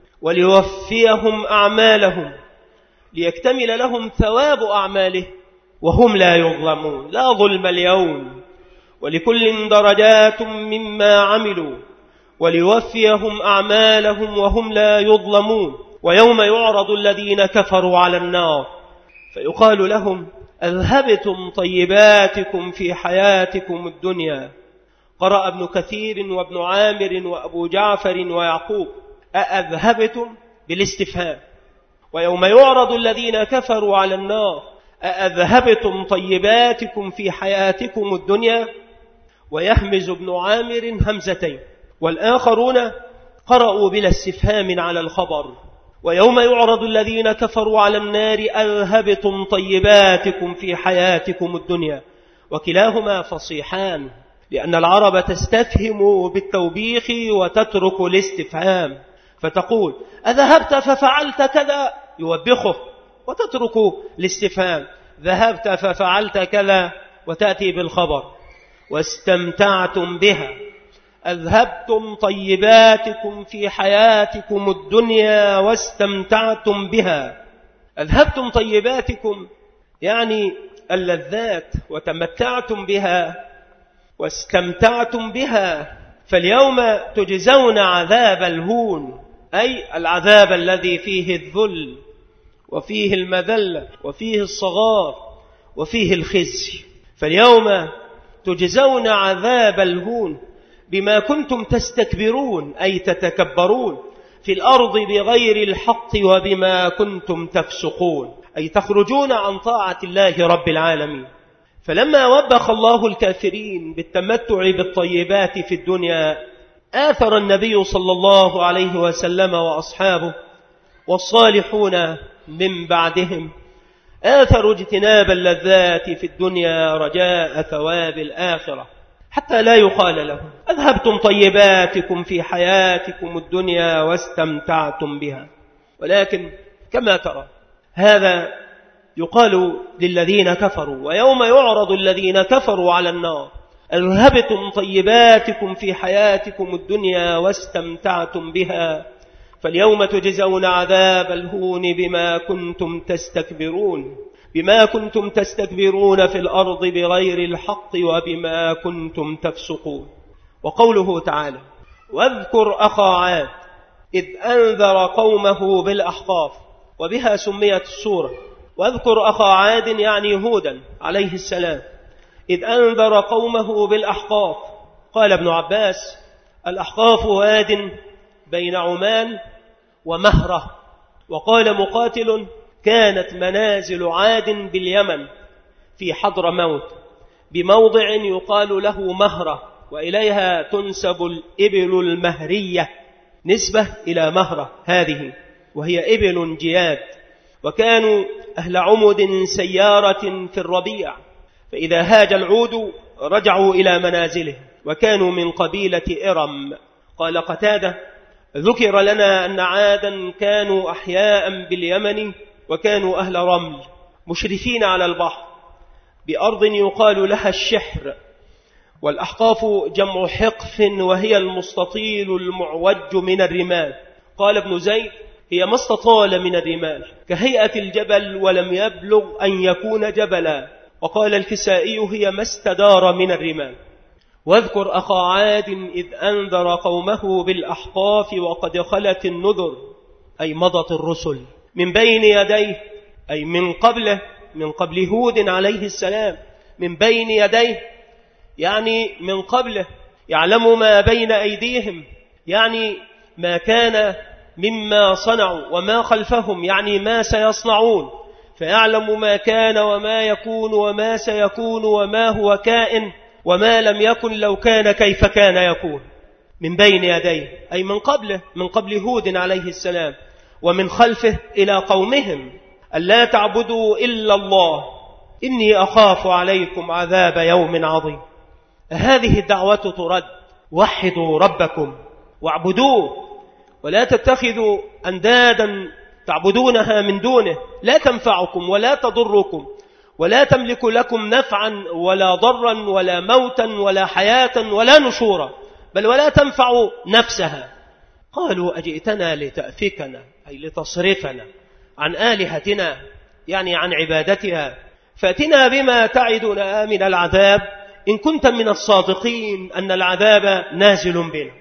Speaker 1: وليوفيهم أعمالهم ليكتمل لهم ثواب أعماله وهم لا يظلمون، لا ظلم اليوم. ولكل درجات مما عملوا وليوفيهم أعمالهم وهم لا يظلمون. ويوم يعرض الذين كفروا على النار فيقال لهم أذهبتم طيباتكم في حياتكم الدنيا. قرأ ابن كثير وابن عامر وأبو جعفر ويعقوب أأذهبتم بالاستفهام. ويوم يعرض الذين كفروا على النار أأذهبتم طيباتكم في حياتكم الدنيا. ويهمز ابن عامر همزتين، والآخرون قرأوا بلا استفهام على الخبر. ويوم يعرض الذين كفروا على النار أذهبتم طيباتكم في حياتكم الدنيا. وكلاهما فصيحان، لأن العرب تستفهم بالتوبيخ وتترك الاستفهام، فتقول أذهبت ففعلت كذا يوبخه، وتترك الاستفهام ذهبت ففعلت كذا وتأتي بالخبر. واستمتعتم بها أذهبتم طيباتكم في حياتكم الدنيا واستمتعتم بها. أذهبتم طيباتكم يعني اللذات وتمتعتم بها واستمتعتم بها. فاليوم تجزون عذاب الهون، أي العذاب الذي فيه الذل وفيه المذلة وفيه الصغار وفيه الخزي. فاليوم تجزون عذاب الهون بما كنتم تستكبرون، أي تتكبرون في الأرض بغير الحق وبما كنتم تفسقون، أي تخرجون عن طاعة الله رب العالمين. فلما وبخ الله الكافرين بالتمتع بالطيبات في الدنيا آثر النبي صلى الله عليه وسلم وأصحابه والصالحون من بعدهم آثروا اجتناب اللذات في الدنيا رجاء ثواب الآخرة، حتى لا يقال لهم أذهبتم طيباتكم في حياتكم الدنيا واستمتعتم بها. ولكن كما ترى هذا يقال للذين كفروا. ويوم يعرض الذين كفروا على النار أذهبتم طيباتكم في حياتكم الدنيا واستمتعتم بها. فاليوم تجزون عذاب الهون بما كنتم تستكبرون في الأرض بغير الحق وبما كنتم تفسقون. وقوله تعالى واذكر أخا عاد إذ أنذر قومه بالأحقاف، وبها سميت السورة. واذكر أخا عاد يعني هودا عليه السلام إذ أنذر قومه بالأحقاف. قال ابن عباس الأحقاف واد بين عمان ومهرة. وقال مقاتل كانت منازل عاد باليمن في حضرموت بموضع يقال له مهرة، وإليها تنسب الإبل المهرية نسبة إلى مهرة هذه، وهي إبل جياد. وكانوا أهل عمد سيارة في الربيع، فإذا هاج العود رجعوا إلى منازلهم، وكانوا من قبيلة إرم. قال قتادة ذكر لنا أن عادا كانوا أحياء باليمن، وكانوا أهل رمل مشرفين على البحر بأرض يقال لها الشحر. والأحقاف جمع حقف، وهي المستطيل المعوج من الرمال. قال ابن زيد هي ما استطال من الرمال كهيئة الجبل ولم يبلغ أن يكون جبلا. وقال الكسائي هي ما استدار من الرمال. واذكر أخا عاد إذ أنذر قومه بالأحقاف وقد خلت النذر، أي مضت الرسل من بين يديه، أي من قبله، من قبل هود عليه السلام. من بين يديه يعني من قبله، يعلم ما بين أيديهم يعني ما كان مما صنعوا، وما خلفهم يعني ما سيصنعون، فيعلم ما كان وما يكون وما سيكون وما هو كائن وما لم يكن لو كان كيف كان يكون. من بين يديه أي من قبله، من قبل هود عليه السلام. ومن خلفه إلى قومهم ألا تعبدوا إلا الله إني أخاف عليكم عذاب يوم عظيم. هذه الدعوة ترد: وحدوا ربكم واعبدوه، ولا تتخذوا أندادا تعبدونها من دونه، لا تنفعكم ولا تضركم ولا تملك لكم نفعا ولا ضرا ولا موتا ولا حياة ولا نشورا، بل ولا تنفع نفسها. قالوا أجئتنا لتأفكنا، أي لتصرفنا عن آلهتنا، يعني عن عبادتها، فأتنا بما تعدنا من العذاب إن كنت من الصادقين أن العذاب نازل بنا.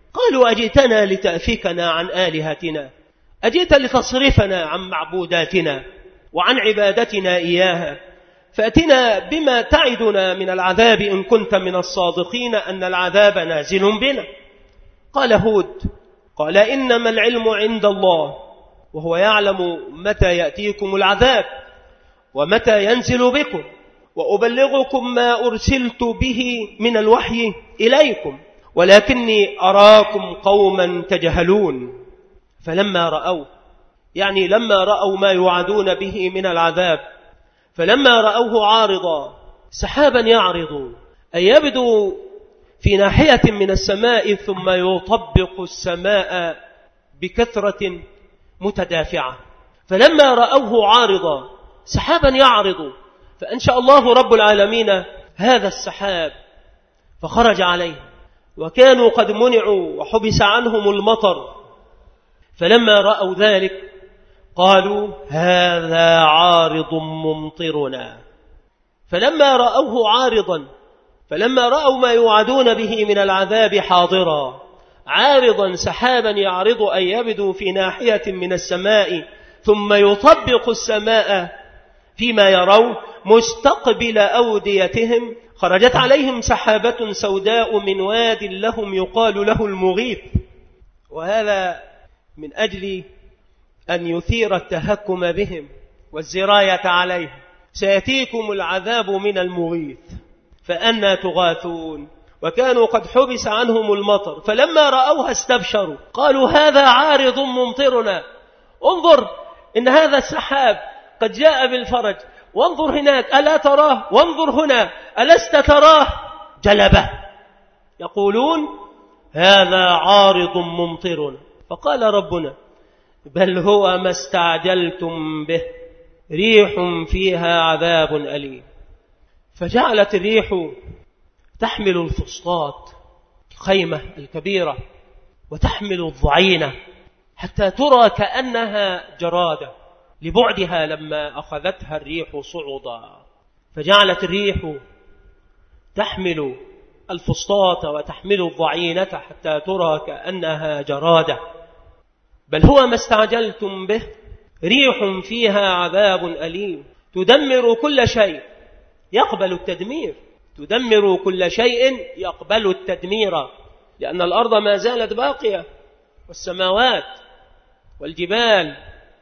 Speaker 1: قالوا أجئتنا لتأفكنا عن آلهتنا، أجئت لتصرفنا عن معبوداتنا وعن عبادتنا إياها، فأتنا بما تعدنا من العذاب إن كنت من الصادقين أن العذاب نازل بنا. قال هود قال إنما العلم عند الله وهو يعلم متى يأتيكم العذاب ومتى ينزل بكم، وأبلغكم ما أرسلت به من الوحي إليكم، ولكني أراكم قوما تجهلون. فلما رأوا، يعني لما رأوا ما يوعدون به من العذاب، فلما رأوه عارضا سحابا يعرض، أي يبدو في ناحية من السماء ثم يطبق السماء بكثرة متدافعة، فلما رأوه عارضا سحابا يعرض فأنشأ الله رب العالمين هذا السحاب فخرج عليه، وكانوا قد منعوا وحبس عنهم المطر، فلما رأوا ذلك قالوا هذا عارض ممطرنا. فلما رأوه عارضا، فلما رأوا ما يوعدون به من العذاب حاضرا عارضا سحابا يعرض أن يبدو في ناحية من السماء ثم يطبق السماء فيما يرون مستقبل أوديتهم، خرجت عليهم سحابة سوداء من واد لهم يقال له المغيث، وهذا من أجل أن يثير التهكم بهم والزراية عليهم. سيأتيكم العذاب من المغيث فأنى تغاثون، وكانوا قد حبس عنهم المطر، فلما رأوها استبشروا قالوا هذا عارض ممطرنا، انظر إن هذا السحاب قد جاء بالفرج، وانظر هناك ألا تراه، وانظر هنا ألست تراه، جلبه. يقولون هذا عارض ممطرنا. فقال ربنا بل هو ما استعجلتم به ريح فيها عذاب أليم. فجعلت الريح تحمل الفسطاط الخيمة الكبيرة وتحمل الضعينة حتى ترى كأنها جرادة لبعدها لما أخذتها الريح صعودا. فجعلت الريح تحمل الفسطاط وتحمل الضعينة حتى ترى كأنها جرادة. بل هو ما استعجلتم به ريح فيها عذاب أليم تدمر كل شيء يقبل التدمير، تدمر كل شيء يقبل التدمير، لأن الأرض ما زالت باقية والسماوات والجبال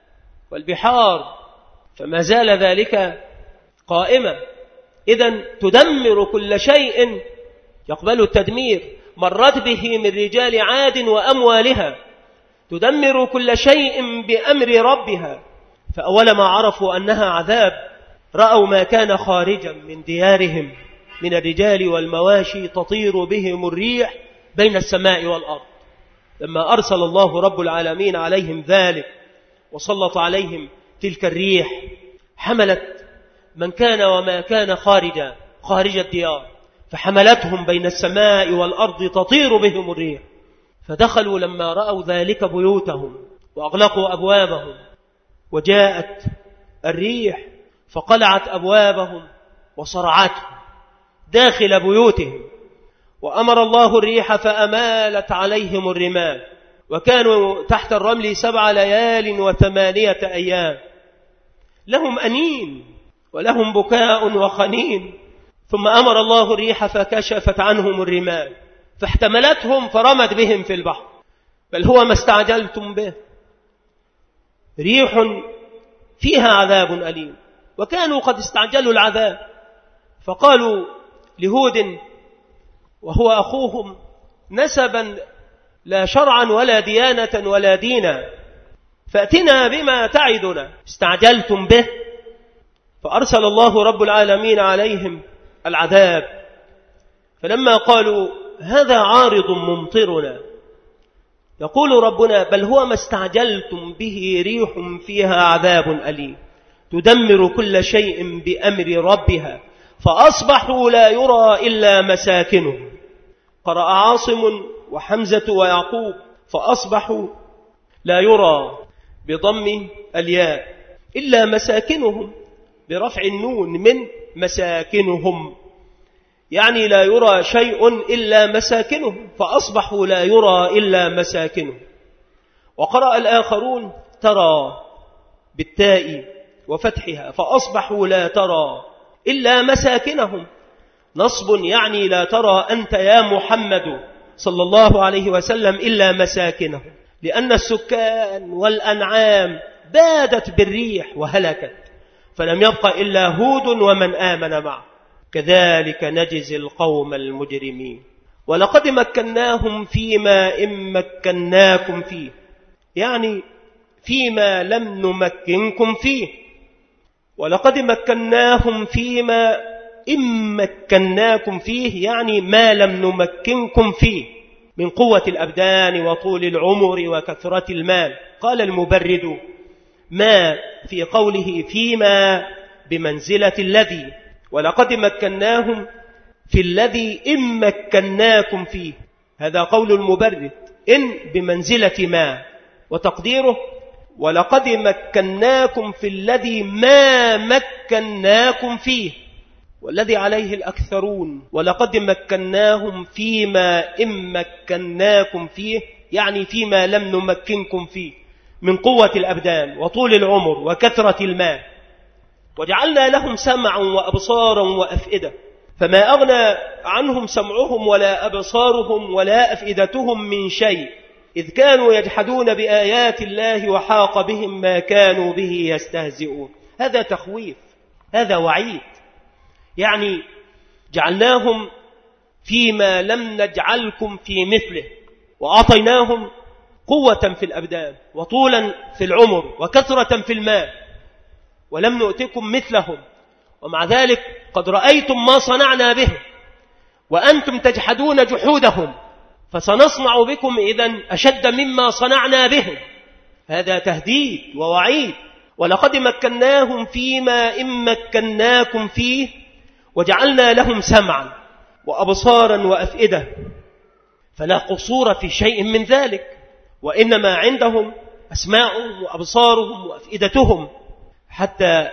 Speaker 1: والبحار فما زال ذلك قائمة. إذن تدمر كل شيء يقبل التدمير. مرت به من رجال عاد وأموالها، تدمر كل شيء بأمر ربها. فأول ما عرفوا أنها عذاب رأوا ما كان خارجا من ديارهم من الرجال والمواشي تطير بهم الريح بين السماء والأرض. لما أرسل الله رب العالمين عليهم ذلك وسلط عليهم تلك الريح حملت من كان وما كان خارج الديار، فحملتهم بين السماء والأرض تطير بهم الريح. فدخلوا لما رأوا ذلك بيوتهم وأغلقوا أبوابهم، وجاءت الريح فقلعت أبوابهم وصرعتهم داخل بيوتهم، وأمر الله الريح فأمالت عليهم الرمال، وكانوا تحت الرمل 7 ليال و8 أيام، لهم أنين ولهم بكاء وخنين. ثم أمر الله الريح فكشفت عنهم الرمال فاحتملتهم فرمت بهم في البحر. بل هو ما استعجلتم به ريح فيها عذاب أليم. وكانوا قد استعجلوا العذاب فقالوا لهود وهو أخوهم نسبا لا شرعا ولا ديانة ولا دينا، فأتنا بما تعدنا. استعجلتم به فأرسل الله رب العالمين عليهم العذاب. فلما قالوا هذا عارض ممطرنا يقول ربنا بل هو ما استعجلتم به ريح فيها عذاب أليم تدمر كل شيء بأمر ربها فأصبحوا لا يرى إلا مساكنهم. قرأ عاصم وحمزة ويعقوب فأصبحوا لا يرى بضم الياء إلا مساكنهم برفع النون من مساكنهم، يعني لا يرى شيء إلا مساكنه، فأصبحوا لا يرى إلا مساكنه. وقرأ الآخرون ترى بالتاء وفتحها، فأصبحوا لا ترى إلا مساكنهم. نصب يعني لا ترى أنت يا محمد صلى الله عليه وسلم إلا مساكنهم، لأن السكان والأنعام بادت بالريح وهلكت، فلم يبق إلا هود ومن آمن معه. كذلك نجزي القوم المجرمين. ولقد مكناهم فيما إن مكناكم فيه، يعني فيما لم نمكنكم فيه. ولقد مكناهم فيما إن مكناكم فيه، يعني ما لم نمكنكم فيه من قوة الأبدان وطول العمر وكثرة المال. قال المبرد ما في قوله فيما بمنزلة الذي، ولقد مكناهم في الذي إن مكناكم فيه، هذا قول المبرد، إن بمنزلة ما، وتقديره ولقد مكناكم في الذي ما مكناكم فيه، والذي عليه الأكثرون. ولقد مكناهم فيما إن مكناكم فيه، يعني فيما لم نمكنكم فيه من قوة الأبدان وطول العمر وكثرة المال. وجعلنا لهم سمعا وأبصارا وأفئدة، فما أغنى عنهم سمعهم ولا أبصارهم ولا أفئدتهم من شيء، إذ كانوا يجحدون بآيات الله وحاق بهم ما كانوا به يستهزئون. هذا تخويف، هذا وعيد. يعني جعلناهم فيما لم نجعلكم في مثله، وأعطيناهم قوة في الأبدان وطولا في العمر وكثرة في المال، ولم نؤتكم مثلهم، ومع ذلك قد رأيتم ما صنعنا بهم وأنتم تجحدون جحودهم، فسنصنع بكم إذن أشد مما صنعنا بهم. هذا تهديد ووعيد. ولقد مكناهم فيما إن مكناكم فيه، وجعلنا لهم سمعا وأبصارا وأفئدة، فلا قصور في شيء من ذلك، وإنما عندهم أسماعهم وأبصارهم وأفئدتهم حتى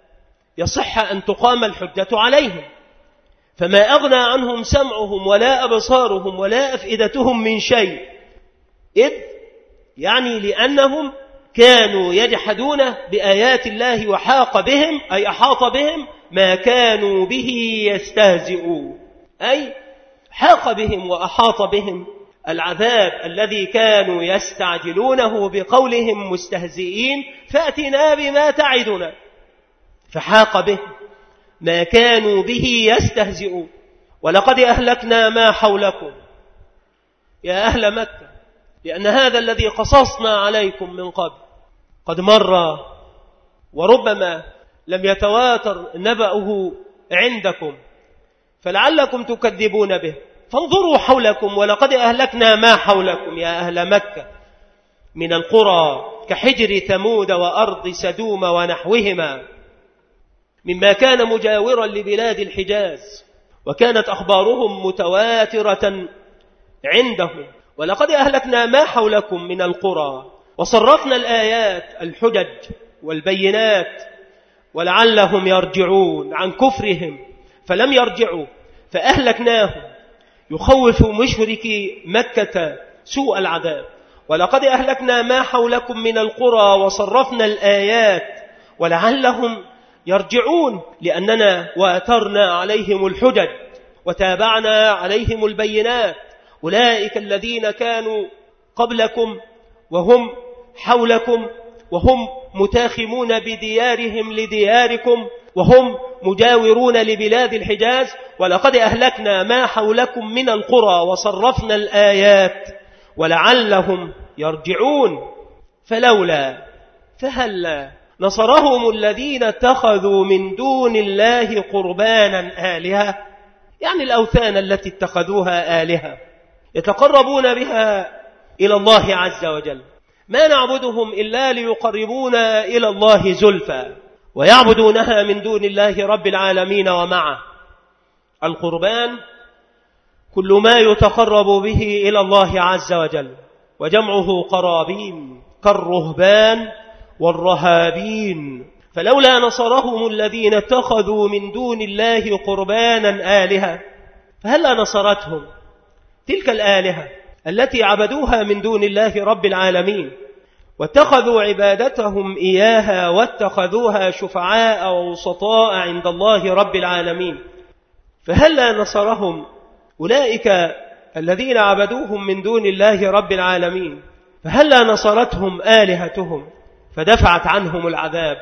Speaker 1: يصح أن تقام الحجة عليهم. فما أغنى عنهم سمعهم ولا أبصارهم ولا أفئدتهم من شيء، إذ يعني لأنهم كانوا يجحدون بآيات الله وحاق بهم، أي أحاط بهم ما كانوا به يستهزئون، أي حاق بهم وأحاط بهم العذاب الذي كانوا يستعجلونه بقولهم مستهزئين فأتنا بما تعدنا، فحاق بهم ما كانوا به يستهزئون. ولقد أهلكنا ما حولكم يا أهل مكة، لأن هذا الذي قصصنا عليكم من قبل قد مر، وربما لم يتواتر نبأه عندكم، فلعلكم تكذبون به. فانظروا حولكم، ولقد أهلكنا ما حولكم يا أهل مكة من القرى كحجر ثمود وأرض سدوم ونحوهما مما كان مجاورا لبلاد الحجاز، وكانت أخبارهم متواترة عندهم. ولقد أهلكنا ما حولكم من القرى وصرفنا الآيات الحجج والبينات ولعلهم يرجعون عن كفرهم، فلم يرجعوا فأهلكناهم، يخوف مشركي مكة سوء العذاب. ولقد أهلكنا ما حولكم من القرى وصرفنا الآيات ولعلهم يرجعون، لأننا واترنا عليهم الحجج وتابعنا عليهم البينات. أولئك الذين كانوا قبلكم وهم حولكم وهم متاخمون بديارهم لدياركم وهم مجاورون لبلاد الحجاز. ولقد أهلكنا ما حولكم من القرى وصرفنا الآيات ولعلهم يرجعون. فلولا فهلا نصرهم الذين اتخذوا من دون الله قربانا آلهة، يعني الأوثان التي اتخذوها آلهة يتقربون بها إلى الله عز وجل، ما نعبدهم إلا ليقربونا إلى الله زلفى، ويعبدونها من دون الله رب العالمين. ومعه القربان كل ما يتقرب به إلى الله عز وجل، وجمعه قرابين كالرهبان والرهابين. فلولا نصرهم الذين اتخذوا من دون الله قربانا آلهة، فهلا نصرتهم تلك الآلهة التي عبدوها من دون الله رب العالمين، واتخذوا عبادتهم إياها واتخذوها شفعاء ووسطاء عند الله رب العالمين. فهلا نصرهم أولئك الذين عبدوهم من دون الله رب العالمين، فهلا نصرتهم آلهتهم فدفعت عنهم العذاب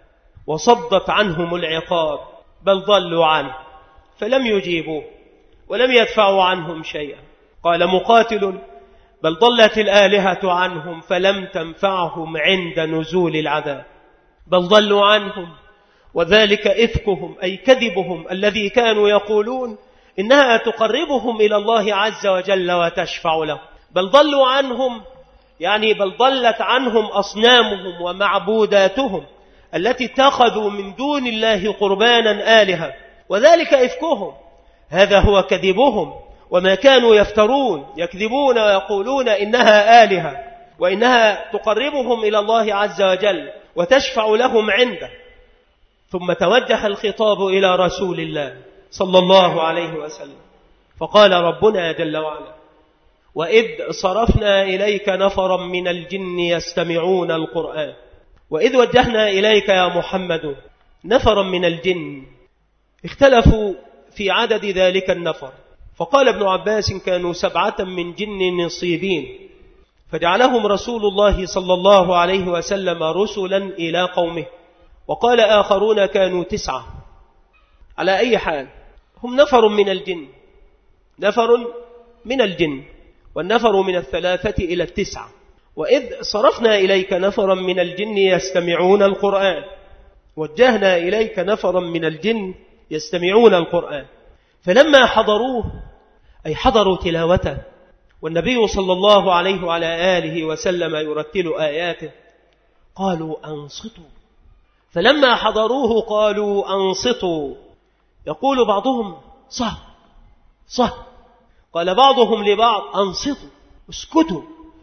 Speaker 1: وصدت عنهم العقاب، بل ضلوا عنه فلم يجيبوا ولم يدفعوا عنهم شيئا. قال مقاتل: بل ضلت الآلهة عنهم فلم تنفعهم عند نزول العذاب، بل ضلوا عنهم، وذلك إفكهم أي كذبهم الذي كانوا يقولون إنها تقربهم إلى الله عز وجل وتشفع له. بل ضلوا عنهم يعني بل ضلت عنهم أصنامهم ومعبوداتهم التي اتخذوا من دون الله قربانا آلهة، وذلك إفكهم، هذا هو كذبهم وما كانوا يفترون، يكذبون ويقولون إنها آلهة وإنها تقربهم إلى الله عز وجل وتشفع لهم عنده. ثم توجه الخطاب إلى رسول الله صلى الله عليه وسلم، فقال ربنا جل وعلا: وإذ صرفنا إليك نفرا من الجن يستمعون القرآن. وإذ وجهنا إليك يا محمد نفرا من الجن. اختلفوا في عدد ذلك النفر، فقال ابن عباس: كانوا 7 من جن نصيبين، فجعلهم رسول الله صلى الله عليه وسلم رسلا إلى قومه. وقال آخرون: كانوا 9. على أي حال هم نفر من الجن، نفر من الجن، والنفر من 3 إلى 9. وإذ صرفنا إليك نفرا من الجن يستمعون القرآن، وجهنا إليك نفرا من الجن يستمعون القرآن، فلما حضروه أي حضروا تلاوته والنبي صلى الله عليه وعلى آله وسلم يرتل آياته قالوا: أنصتوا. فلما حضروه قالوا: أنصتوا. يقول بعضهم: صح صح. قال بعضهم لبعض: أنصتوا، اسكتوا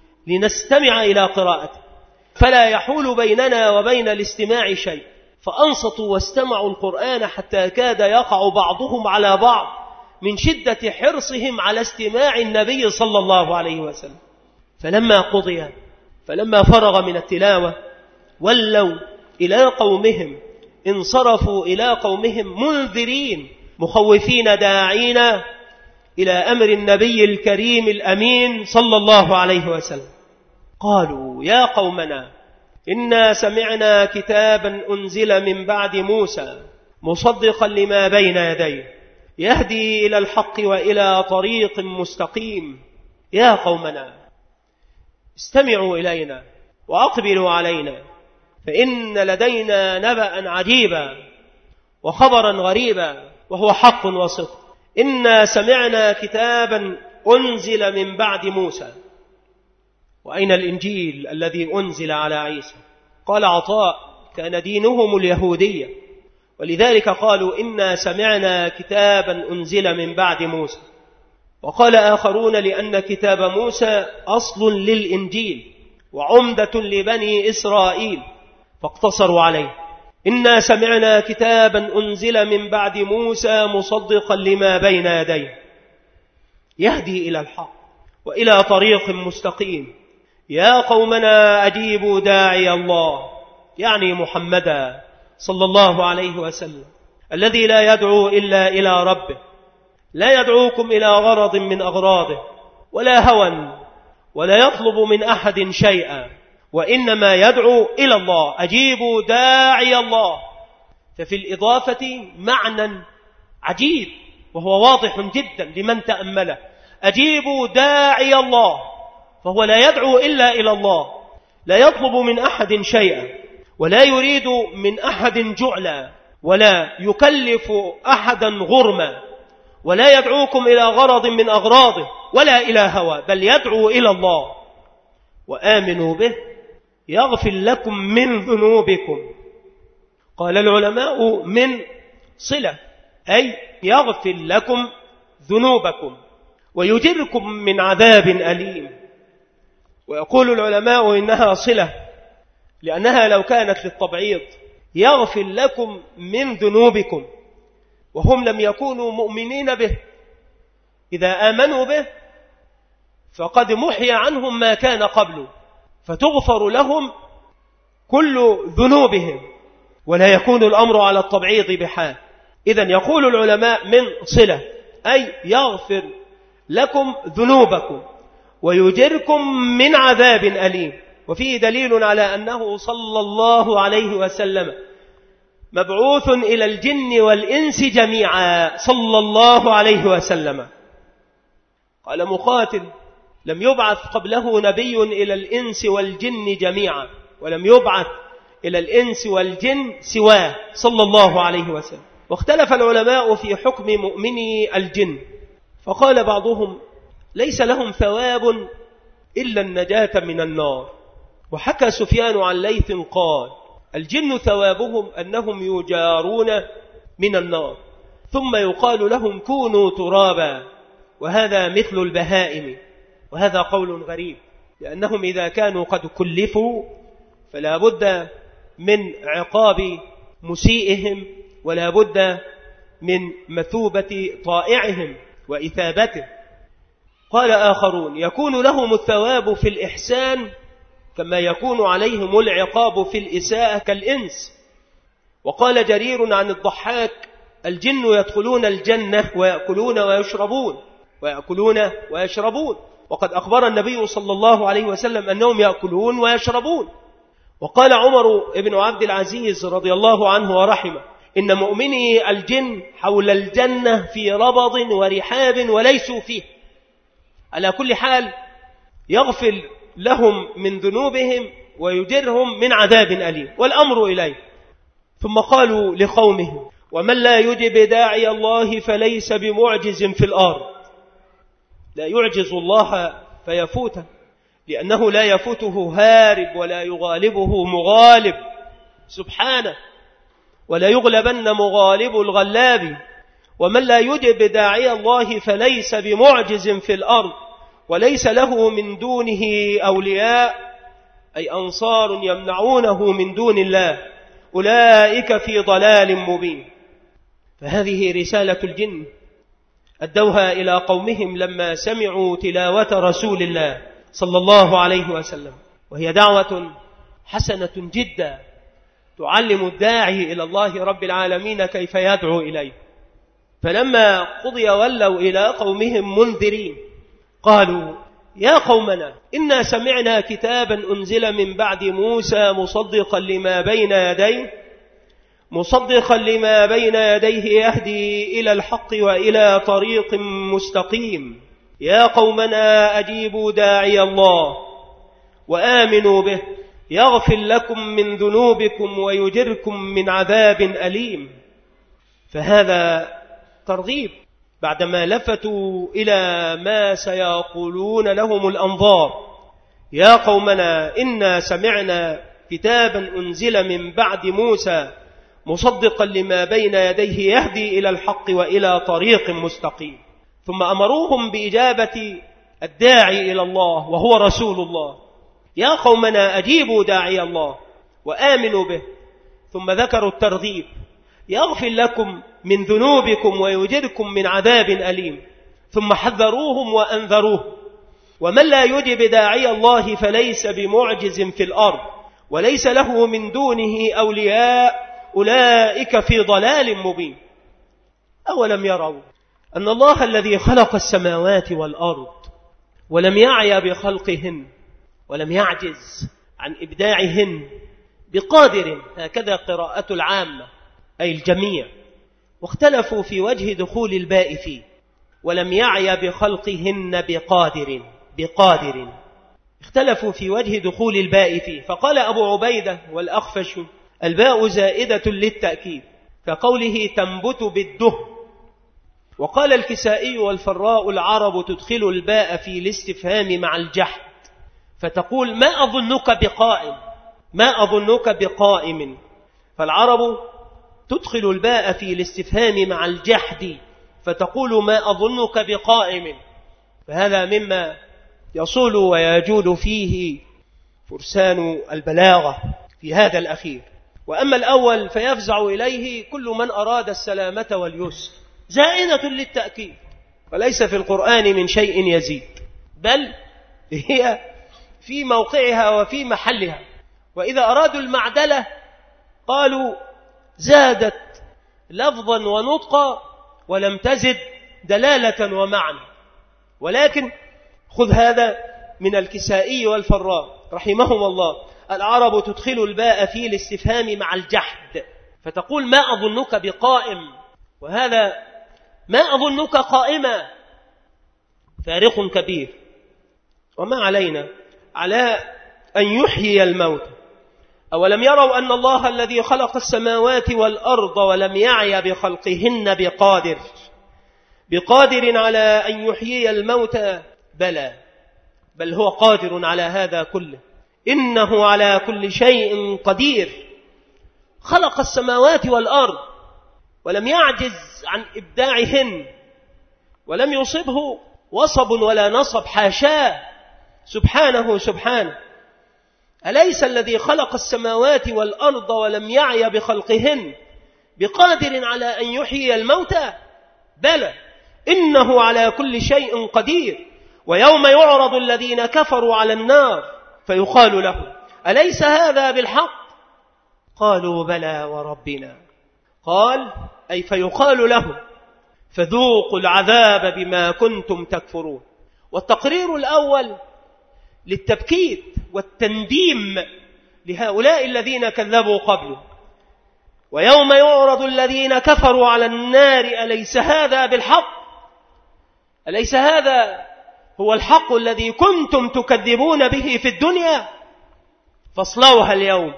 Speaker 1: لنستمع إلى قراءته، فلا يحول بيننا وبين الاستماع شيء. فأنصتوا واستمعوا القرآن حتى كاد يقع بعضهم على بعض من شدة حرصهم على استماع النبي صلى الله عليه وسلم. فلما قضي، فلما فرغ من التلاوة، ولوا إلى قومهم، انصرفوا إلى قومهم منذرين مخوفين داعين إلى أمر النبي الكريم الأمين صلى الله عليه وسلم. قالوا: يا قومنا إنا سمعنا كتابا أنزل من بعد موسى مصدقا لما بين يديه يهدي إلى الحق وإلى طريق مستقيم. يا قومنا استمعوا إلينا وأقبلوا علينا، فإن لدينا نبأ عجيبا وخبرا غريبا وهو حق وصدق. إنا سمعنا كتابا أنزل من بعد موسى. وأين الإنجيل الذي أنزل على عيسى؟ قال عطاء: كان دينهم اليهودية، ولذلك قالوا: إنا سمعنا كتابا أنزل من بعد موسى. وقال آخرون: لأن كتاب موسى أصل للإنجيل وعمدة لبني إسرائيل، فاقتصروا عليه. إنا سمعنا كتابا أنزل من بعد موسى مصدقا لما بين يديه يهدي إلى الحق وإلى طريق مستقيم. يا قومنا أجيبوا داعي الله، يعني محمدا صلى الله عليه وسلم، الذي لا يدعو إلا إلى ربه، لا يدعوكم إلى غرض من أغراضه ولا هوى، ولا يطلب من أحد شيئا، وإنما يدعو إلى الله. أجيبوا داعي الله. ففي الإضافة معنى عجيب وهو واضح جدا لمن تأمله. أجيبوا داعي الله، فهو لا يدعو إلا إلى الله، لا يطلب من أحد شيئا، ولا يريد من أحد جعلا، ولا يكلف أحدا غرما، ولا يدعوكم إلى غرض من أغراضه ولا إلى هوى، بل يدعو إلى الله. وآمنوا به يغفر لكم من ذنوبكم. قال العلماء: من صلة، أي يغفر لكم ذنوبكم ويجركم من عذاب أليم. ويقول العلماء إنها صلة لأنها لو كانت للتبعيض يغفر لكم من ذنوبكم وهم لم يكونوا مؤمنين به، إذا آمنوا به فقد محي عنهم ما كان قبله، فتغفر لهم كل ذنوبهم، ولا يكون الأمر على التبعيض بحال. إذن يقول العلماء من صلة، أي يغفر لكم ذنوبكم ويجركم من عذاب أليم. وفيه دليل على أنه صلى الله عليه وسلم مبعوث إلى الجن والإنس جميعا صلى الله عليه وسلم. قال مقاتل: لم يبعث قبله نبي إلى الإنس والجن جميعا، ولم يبعث إلى الإنس والجن سواه صلى الله عليه وسلم. واختلف العلماء في حكم مؤمني الجن، فقال بعضهم: ليس لهم ثواب إلا النجاة من النار. وحكى سفيان عن ليث قال: الجن ثوابهم أنهم يجارون من النار، ثم يقال لهم كونوا ترابا، وهذا مثل البهائم. وهذا قول غريب، لأنهم إذا كانوا قد كلفوا فلا بد من عقاب مسيئهم، ولا بد من مثوبة طائعهم وإثابته. قال آخرون: يكون لهم الثواب في الإحسان كما يكون عليهم العقاب في الإساءة كالإنس. وقال جرير عن الضحاك: الجن يدخلون الجنة ويأكلون ويشربون، وقد أخبر النبي صلى الله عليه وسلم أنهم يأكلون ويشربون. وقال عمر بن عبد العزيز رضي الله عنه ورحمه: إن مؤمني الجن حول الجنة في ربض ورحاب وليسوا فيه. على كل حال يغفر لهم من ذنوبهم ويجرهم من عذاب أليم، والأمر إليه. ثم قالوا لقومهم: ومن لا يجب داعي الله فليس بمعجز في الأرض. لا يعجز الله فيفوته، لأنه لا يفوته هارب ولا يغالبه مغالب سبحانه، ولا يغلبن مغالب الغلاب. ومن لا يجب داعي الله فليس بمعجز في الأرض، وليس له من دونه أولياء، أي أنصار يمنعونه من دون الله، أولئك في ضلال مبين. فهذه رسالة الجن أدوها إلى قومهم لما سمعوا تلاوة رسول الله صلى الله عليه وسلم، وهي دعوة حسنة جدا تعلم الداعي إلى الله رب العالمين كيف يدعو إليه. فلما قضي ولوا إلى قومهم منذرين، قالوا: يا قومنا إنا سمعنا كتابا أنزل من بعد موسى مصدقا لما بين يديه يهدي إلى الحق وإلى طريق مستقيم. يا قومنا أجيبوا داعي الله وآمنوا به يغفر لكم من ذنوبكم ويجركم من عذاب أليم. فهذا ترغيب بعدما لفتوا إلى ما سيقولون لهم الأنظار. يا قومنا إنا سمعنا كتابا أنزل من بعد موسى مصدقا لما بين يديه يهدي إلى الحق وإلى طريق مستقيم. ثم أمروهم بإجابة الداعي إلى الله وهو رسول الله. يا قومنا أجيبوا داعي الله وآمنوا به. ثم ذكروا الترغيب: يغفر لكم من ذنوبكم ويجركم من عذاب أليم. ثم حذروهم وأنذروه: ومن لا يجب داعي الله فليس بمعجز في الأرض، وليس له من دونه أولياء، أولئك في ضلال مبين. أولم يروا أن الله الذي خلق السماوات والأرض ولم يعي بخلقهن ولم يعجز عن إبداعهن بقادر، هكذا قراءة العامة أي الجميع، واختلفوا في وجه دخول الباء فيه، ولم يعي بخلقهن بقادر اختلفوا في وجه دخول الباء فيه. فقال أبو عبيدة والأخفش: الباء زائدة للتأكيد كقوله تنبت بالدهن. وقال الكسائي والفراء: العرب تدخل الباء في الاستفهام مع الجحد، فتقول ما أظنك بقائم. فالعرب تدخل الباء في الاستفهام مع الجحد، فتقول ما أظنك بقائم. فهذا مما يصول ويجول فيه فرسان البلاغة في هذا الأخير. وأما الأول فيفزع إليه كل من أراد السلامة واليسر، زائدة للتأكيد وليس في القرآن من شيء يزيد، بل هي في موقعها وفي محلها. وإذا أرادوا المعدلة قالوا زادت لفظا ونطقا ولم تزد دلالة ومعنى. ولكن خذ هذا من الكسائي والفراء رحمهم الله: العرب تدخل الباء في الاستفهام مع الجحد، فتقول ما أظنك بقائم، وهذا ما أظنك قائما فارق كبير. وما علينا على أن يحيي الموت. أولم يروا أن الله الذي خلق السماوات والأرض ولم يعي بخلقهن بقادر على أن يحيي الموت؟ بلى، بل هو قادر على هذا كله، إنه على كل شيء قدير. خلق السماوات والأرض ولم يعجز عن إبداعهن، ولم يصبه وصب ولا نصب، حاشاه سبحانه. أليس الذي خلق السماوات والأرض ولم يعي بخلقهن بقادر على أن يحيي الموتى؟ بلى، إنه على كل شيء قدير. ويوم يعرض الذين كفروا على النار فيقال لهم أليس هذا بالحق؟ قالوا بلى وربنا. قال أي فيقال لهم فذوقوا العذاب بما كنتم تكفرون. والتقرير الأول للتبكيت والتنديم لهؤلاء الذين كذبوا قبله: ويوم يعرض الذين كفروا على النار أليس هذا بالحق؟ أليس هذا هو الحق الذي كنتم تكذبون به في الدنيا؟ فاصلوها اليوم.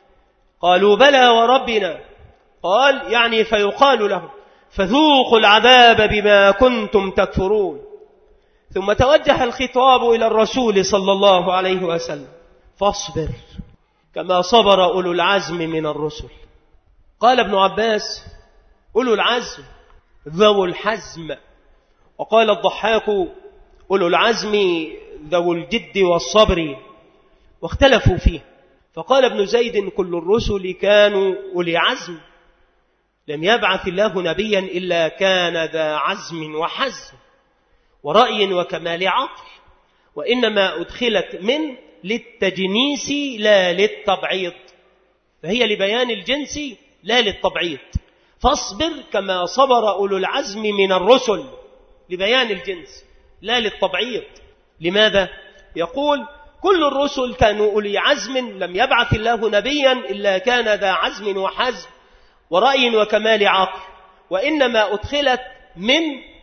Speaker 1: قالوا بلى وربنا. قال يعني فيقال لهم فذوقوا العذاب بما كنتم تكفرون. ثم توجه الخطاب إلى الرسول صلى الله عليه وسلم: فاصبر كما صبر أولو العزم من الرسل. قال ابن عباس: أولو العزم ذو الحزم. وقال الضحاك: أولو العزم ذو الجد والصبر. واختلفوا فيه، فقال ابن زيد: كل الرسل كانوا أولي عزم، لم يبعث الله نبيا إلا كان ذا عزم وحزم ورأي وكمال عقل، وإنما أدخلت من للتجنيس لا للتبعيض، فهي لبيان الجنس لا للتبعيض. فاصبر كما صبر أولو العزم من الرسل، لبيان الجنس لا للتبعيض. لماذا؟ يقول كل الرسل كانوا أولي عزم، لم يبعث الله نبيا إلا كان ذا عزم وحزم ورأي وكمال عقل، وإنما أدخلت من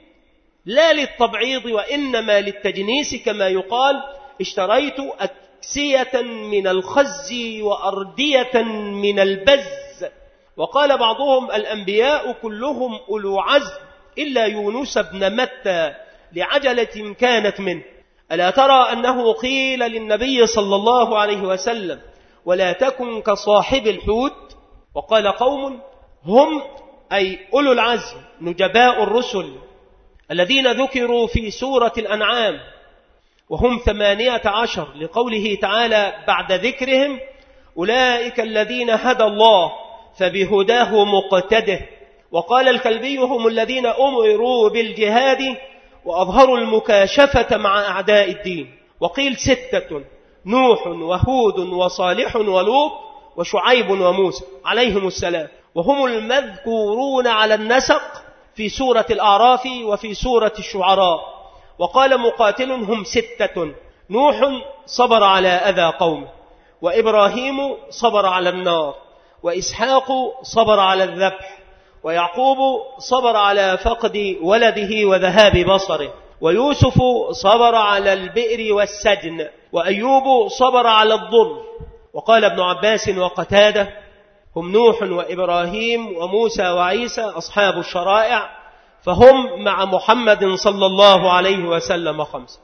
Speaker 1: لا للتبعيض وإنما للتجنيس، كما يقال اشتريت أكسية من الخز وأردية من البز. وقال بعضهم الأنبياء كلهم أولو عزم إلا يونس بن متى لعجلة كانت منه. ألا ترى أنه قيل للنبي صلى الله عليه وسلم ولا تكن كصاحب الحوت؟ وقال قوم هم أي أولو العزم نجباء الرسل الذين ذكروا في سورة الأنعام، وهم 18 لقوله تعالى بعد ذكرهم أولئك الذين هدى الله فبهداه مقتده. وقال الكلبي هم الذين أمروا بالجهاد وأظهروا المكاشفة مع أعداء الدين. وقيل 6: نوح وهود وصالح ولوط وشعيب وموسى عليهم السلام، وهم المذكورون على النسق في سورة الأعراف وفي سورة الشعراء. وقال مقاتل هم 6: نوح صبر على أذى قومه، وإبراهيم صبر على النار، وإسحاق صبر على الذبح، ويعقوب صبر على فقد ولده وذهاب بصره، ويوسف صبر على البئر والسجن، وأيوب صبر على الضر. وقال ابن عباس وقتادة هم نوح وإبراهيم وموسى وعيسى أصحاب الشرائع، فهم مع محمد صلى الله عليه وسلم 5.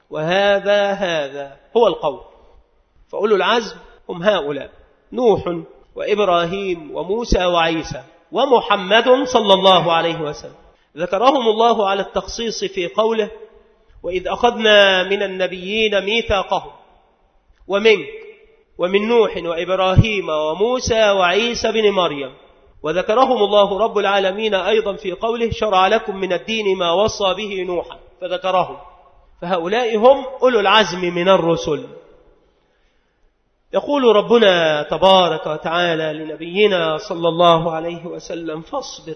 Speaker 1: وهذا هو القول. فأولو العزم هم هؤلاء: نوح وإبراهيم وموسى وعيسى ومحمد صلى الله عليه وسلم. ذكرهم الله على التخصيص في قوله: وإذ أخذنا من النبيين ميثاقهم ومنك ومن نوح وإبراهيم وموسى وعيسى بن مريم وذكرهم الله رب العالمين أيضا في قوله شرع لكم من الدين ما وصى به نوحا، فذكرهم. فهؤلاء هم أولو العزم من الرسل. يقول ربنا تبارك وتعالى لنبينا صلى الله عليه وسلم فاصبر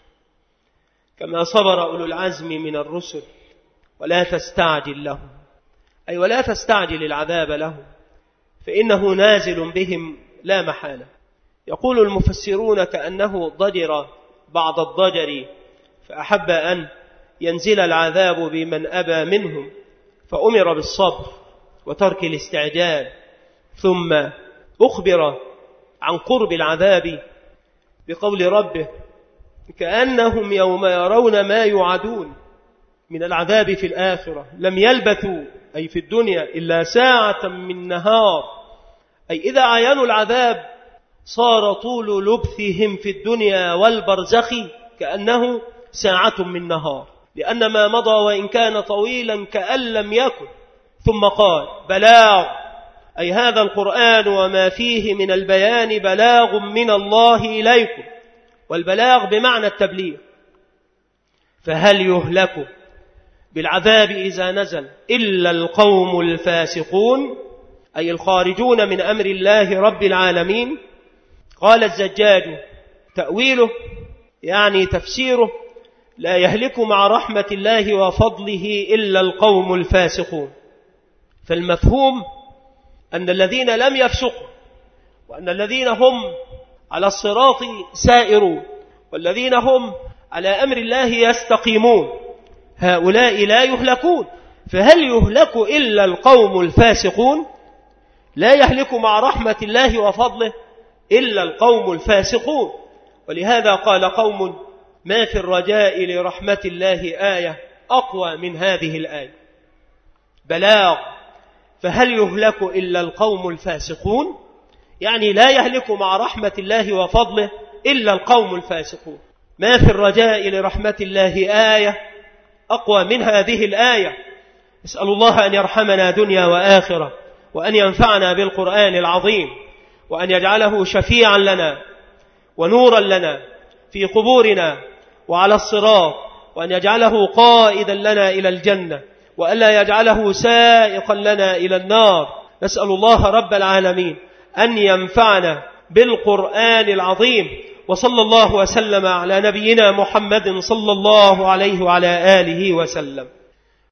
Speaker 1: كما صبر أولو العزم من الرسل ولا تستعجل لهم، أي ولا تستعجل العذاب لهم فإنه نازل بهم لا محالة. يقول المفسرون كأنه ضجر بعض الضجر فأحب أن ينزل العذاب بمن أبى منهم فأمر بالصبر وترك الاستعجال، ثم أخبر عن قرب العذاب بقول ربه كأنهم يوم يرون ما يوعدون من العذاب في الآخرة لم يلبثوا أي في الدنيا إلا ساعة من نهار، أي إذا عاينوا العذاب صار طول لبثهم في الدنيا والبرزخ كأنه ساعة من نهار، لأن ما مضى وإن كان طويلا كأن لم يكن. ثم قال بلاغ، أي هذا القرآن وما فيه من البيان بلاغ من الله إليكم، والبلاغ بمعنى التبليغ. فهل يهلك بالعذاب إذا نزل إلا القوم الفاسقون، أي الخارجون من أمر الله رب العالمين؟ قال الزجاج تأويله يعني تفسيره لا يهلك مع رحمة الله وفضله إلا القوم الفاسقون. فالمفهوم أن الذين لم يفسقوا وأن الذين هم على الصراط سائرون والذين هم على أمر الله يستقيمون هؤلاء لا يهلكون. فهل يهلك إلا القوم الفاسقون؟ لا يهلك مع رحمة الله وفضله إلا القوم الفاسقون. ولهذا قال قوم ما في الرجاء لرحمة الله آية أقوى من هذه الآية. بلاغ، فهل يهلك إلا القوم الفاسقون، يعني لا يهلك مع رحمة الله وفضله إلا القوم الفاسقون. ما في الرجاء لرحمة الله آية أقوى من هذه الآية. اسأل الله أن يرحمنا دنيا وآخرة، وأن ينفعنا بالقرآن العظيم، وأن يجعله شفيعا لنا ونورا لنا في قبورنا وعلى الصراط، وأن يجعله قائدا لنا إلى الجنة، وألا يجعله سائقا لنا إلى النار. نسأل الله رب العالمين أن ينفعنا بالقرآن العظيم. وصلى الله وسلم على نبينا محمد صلى الله عليه وعلى آله وسلم.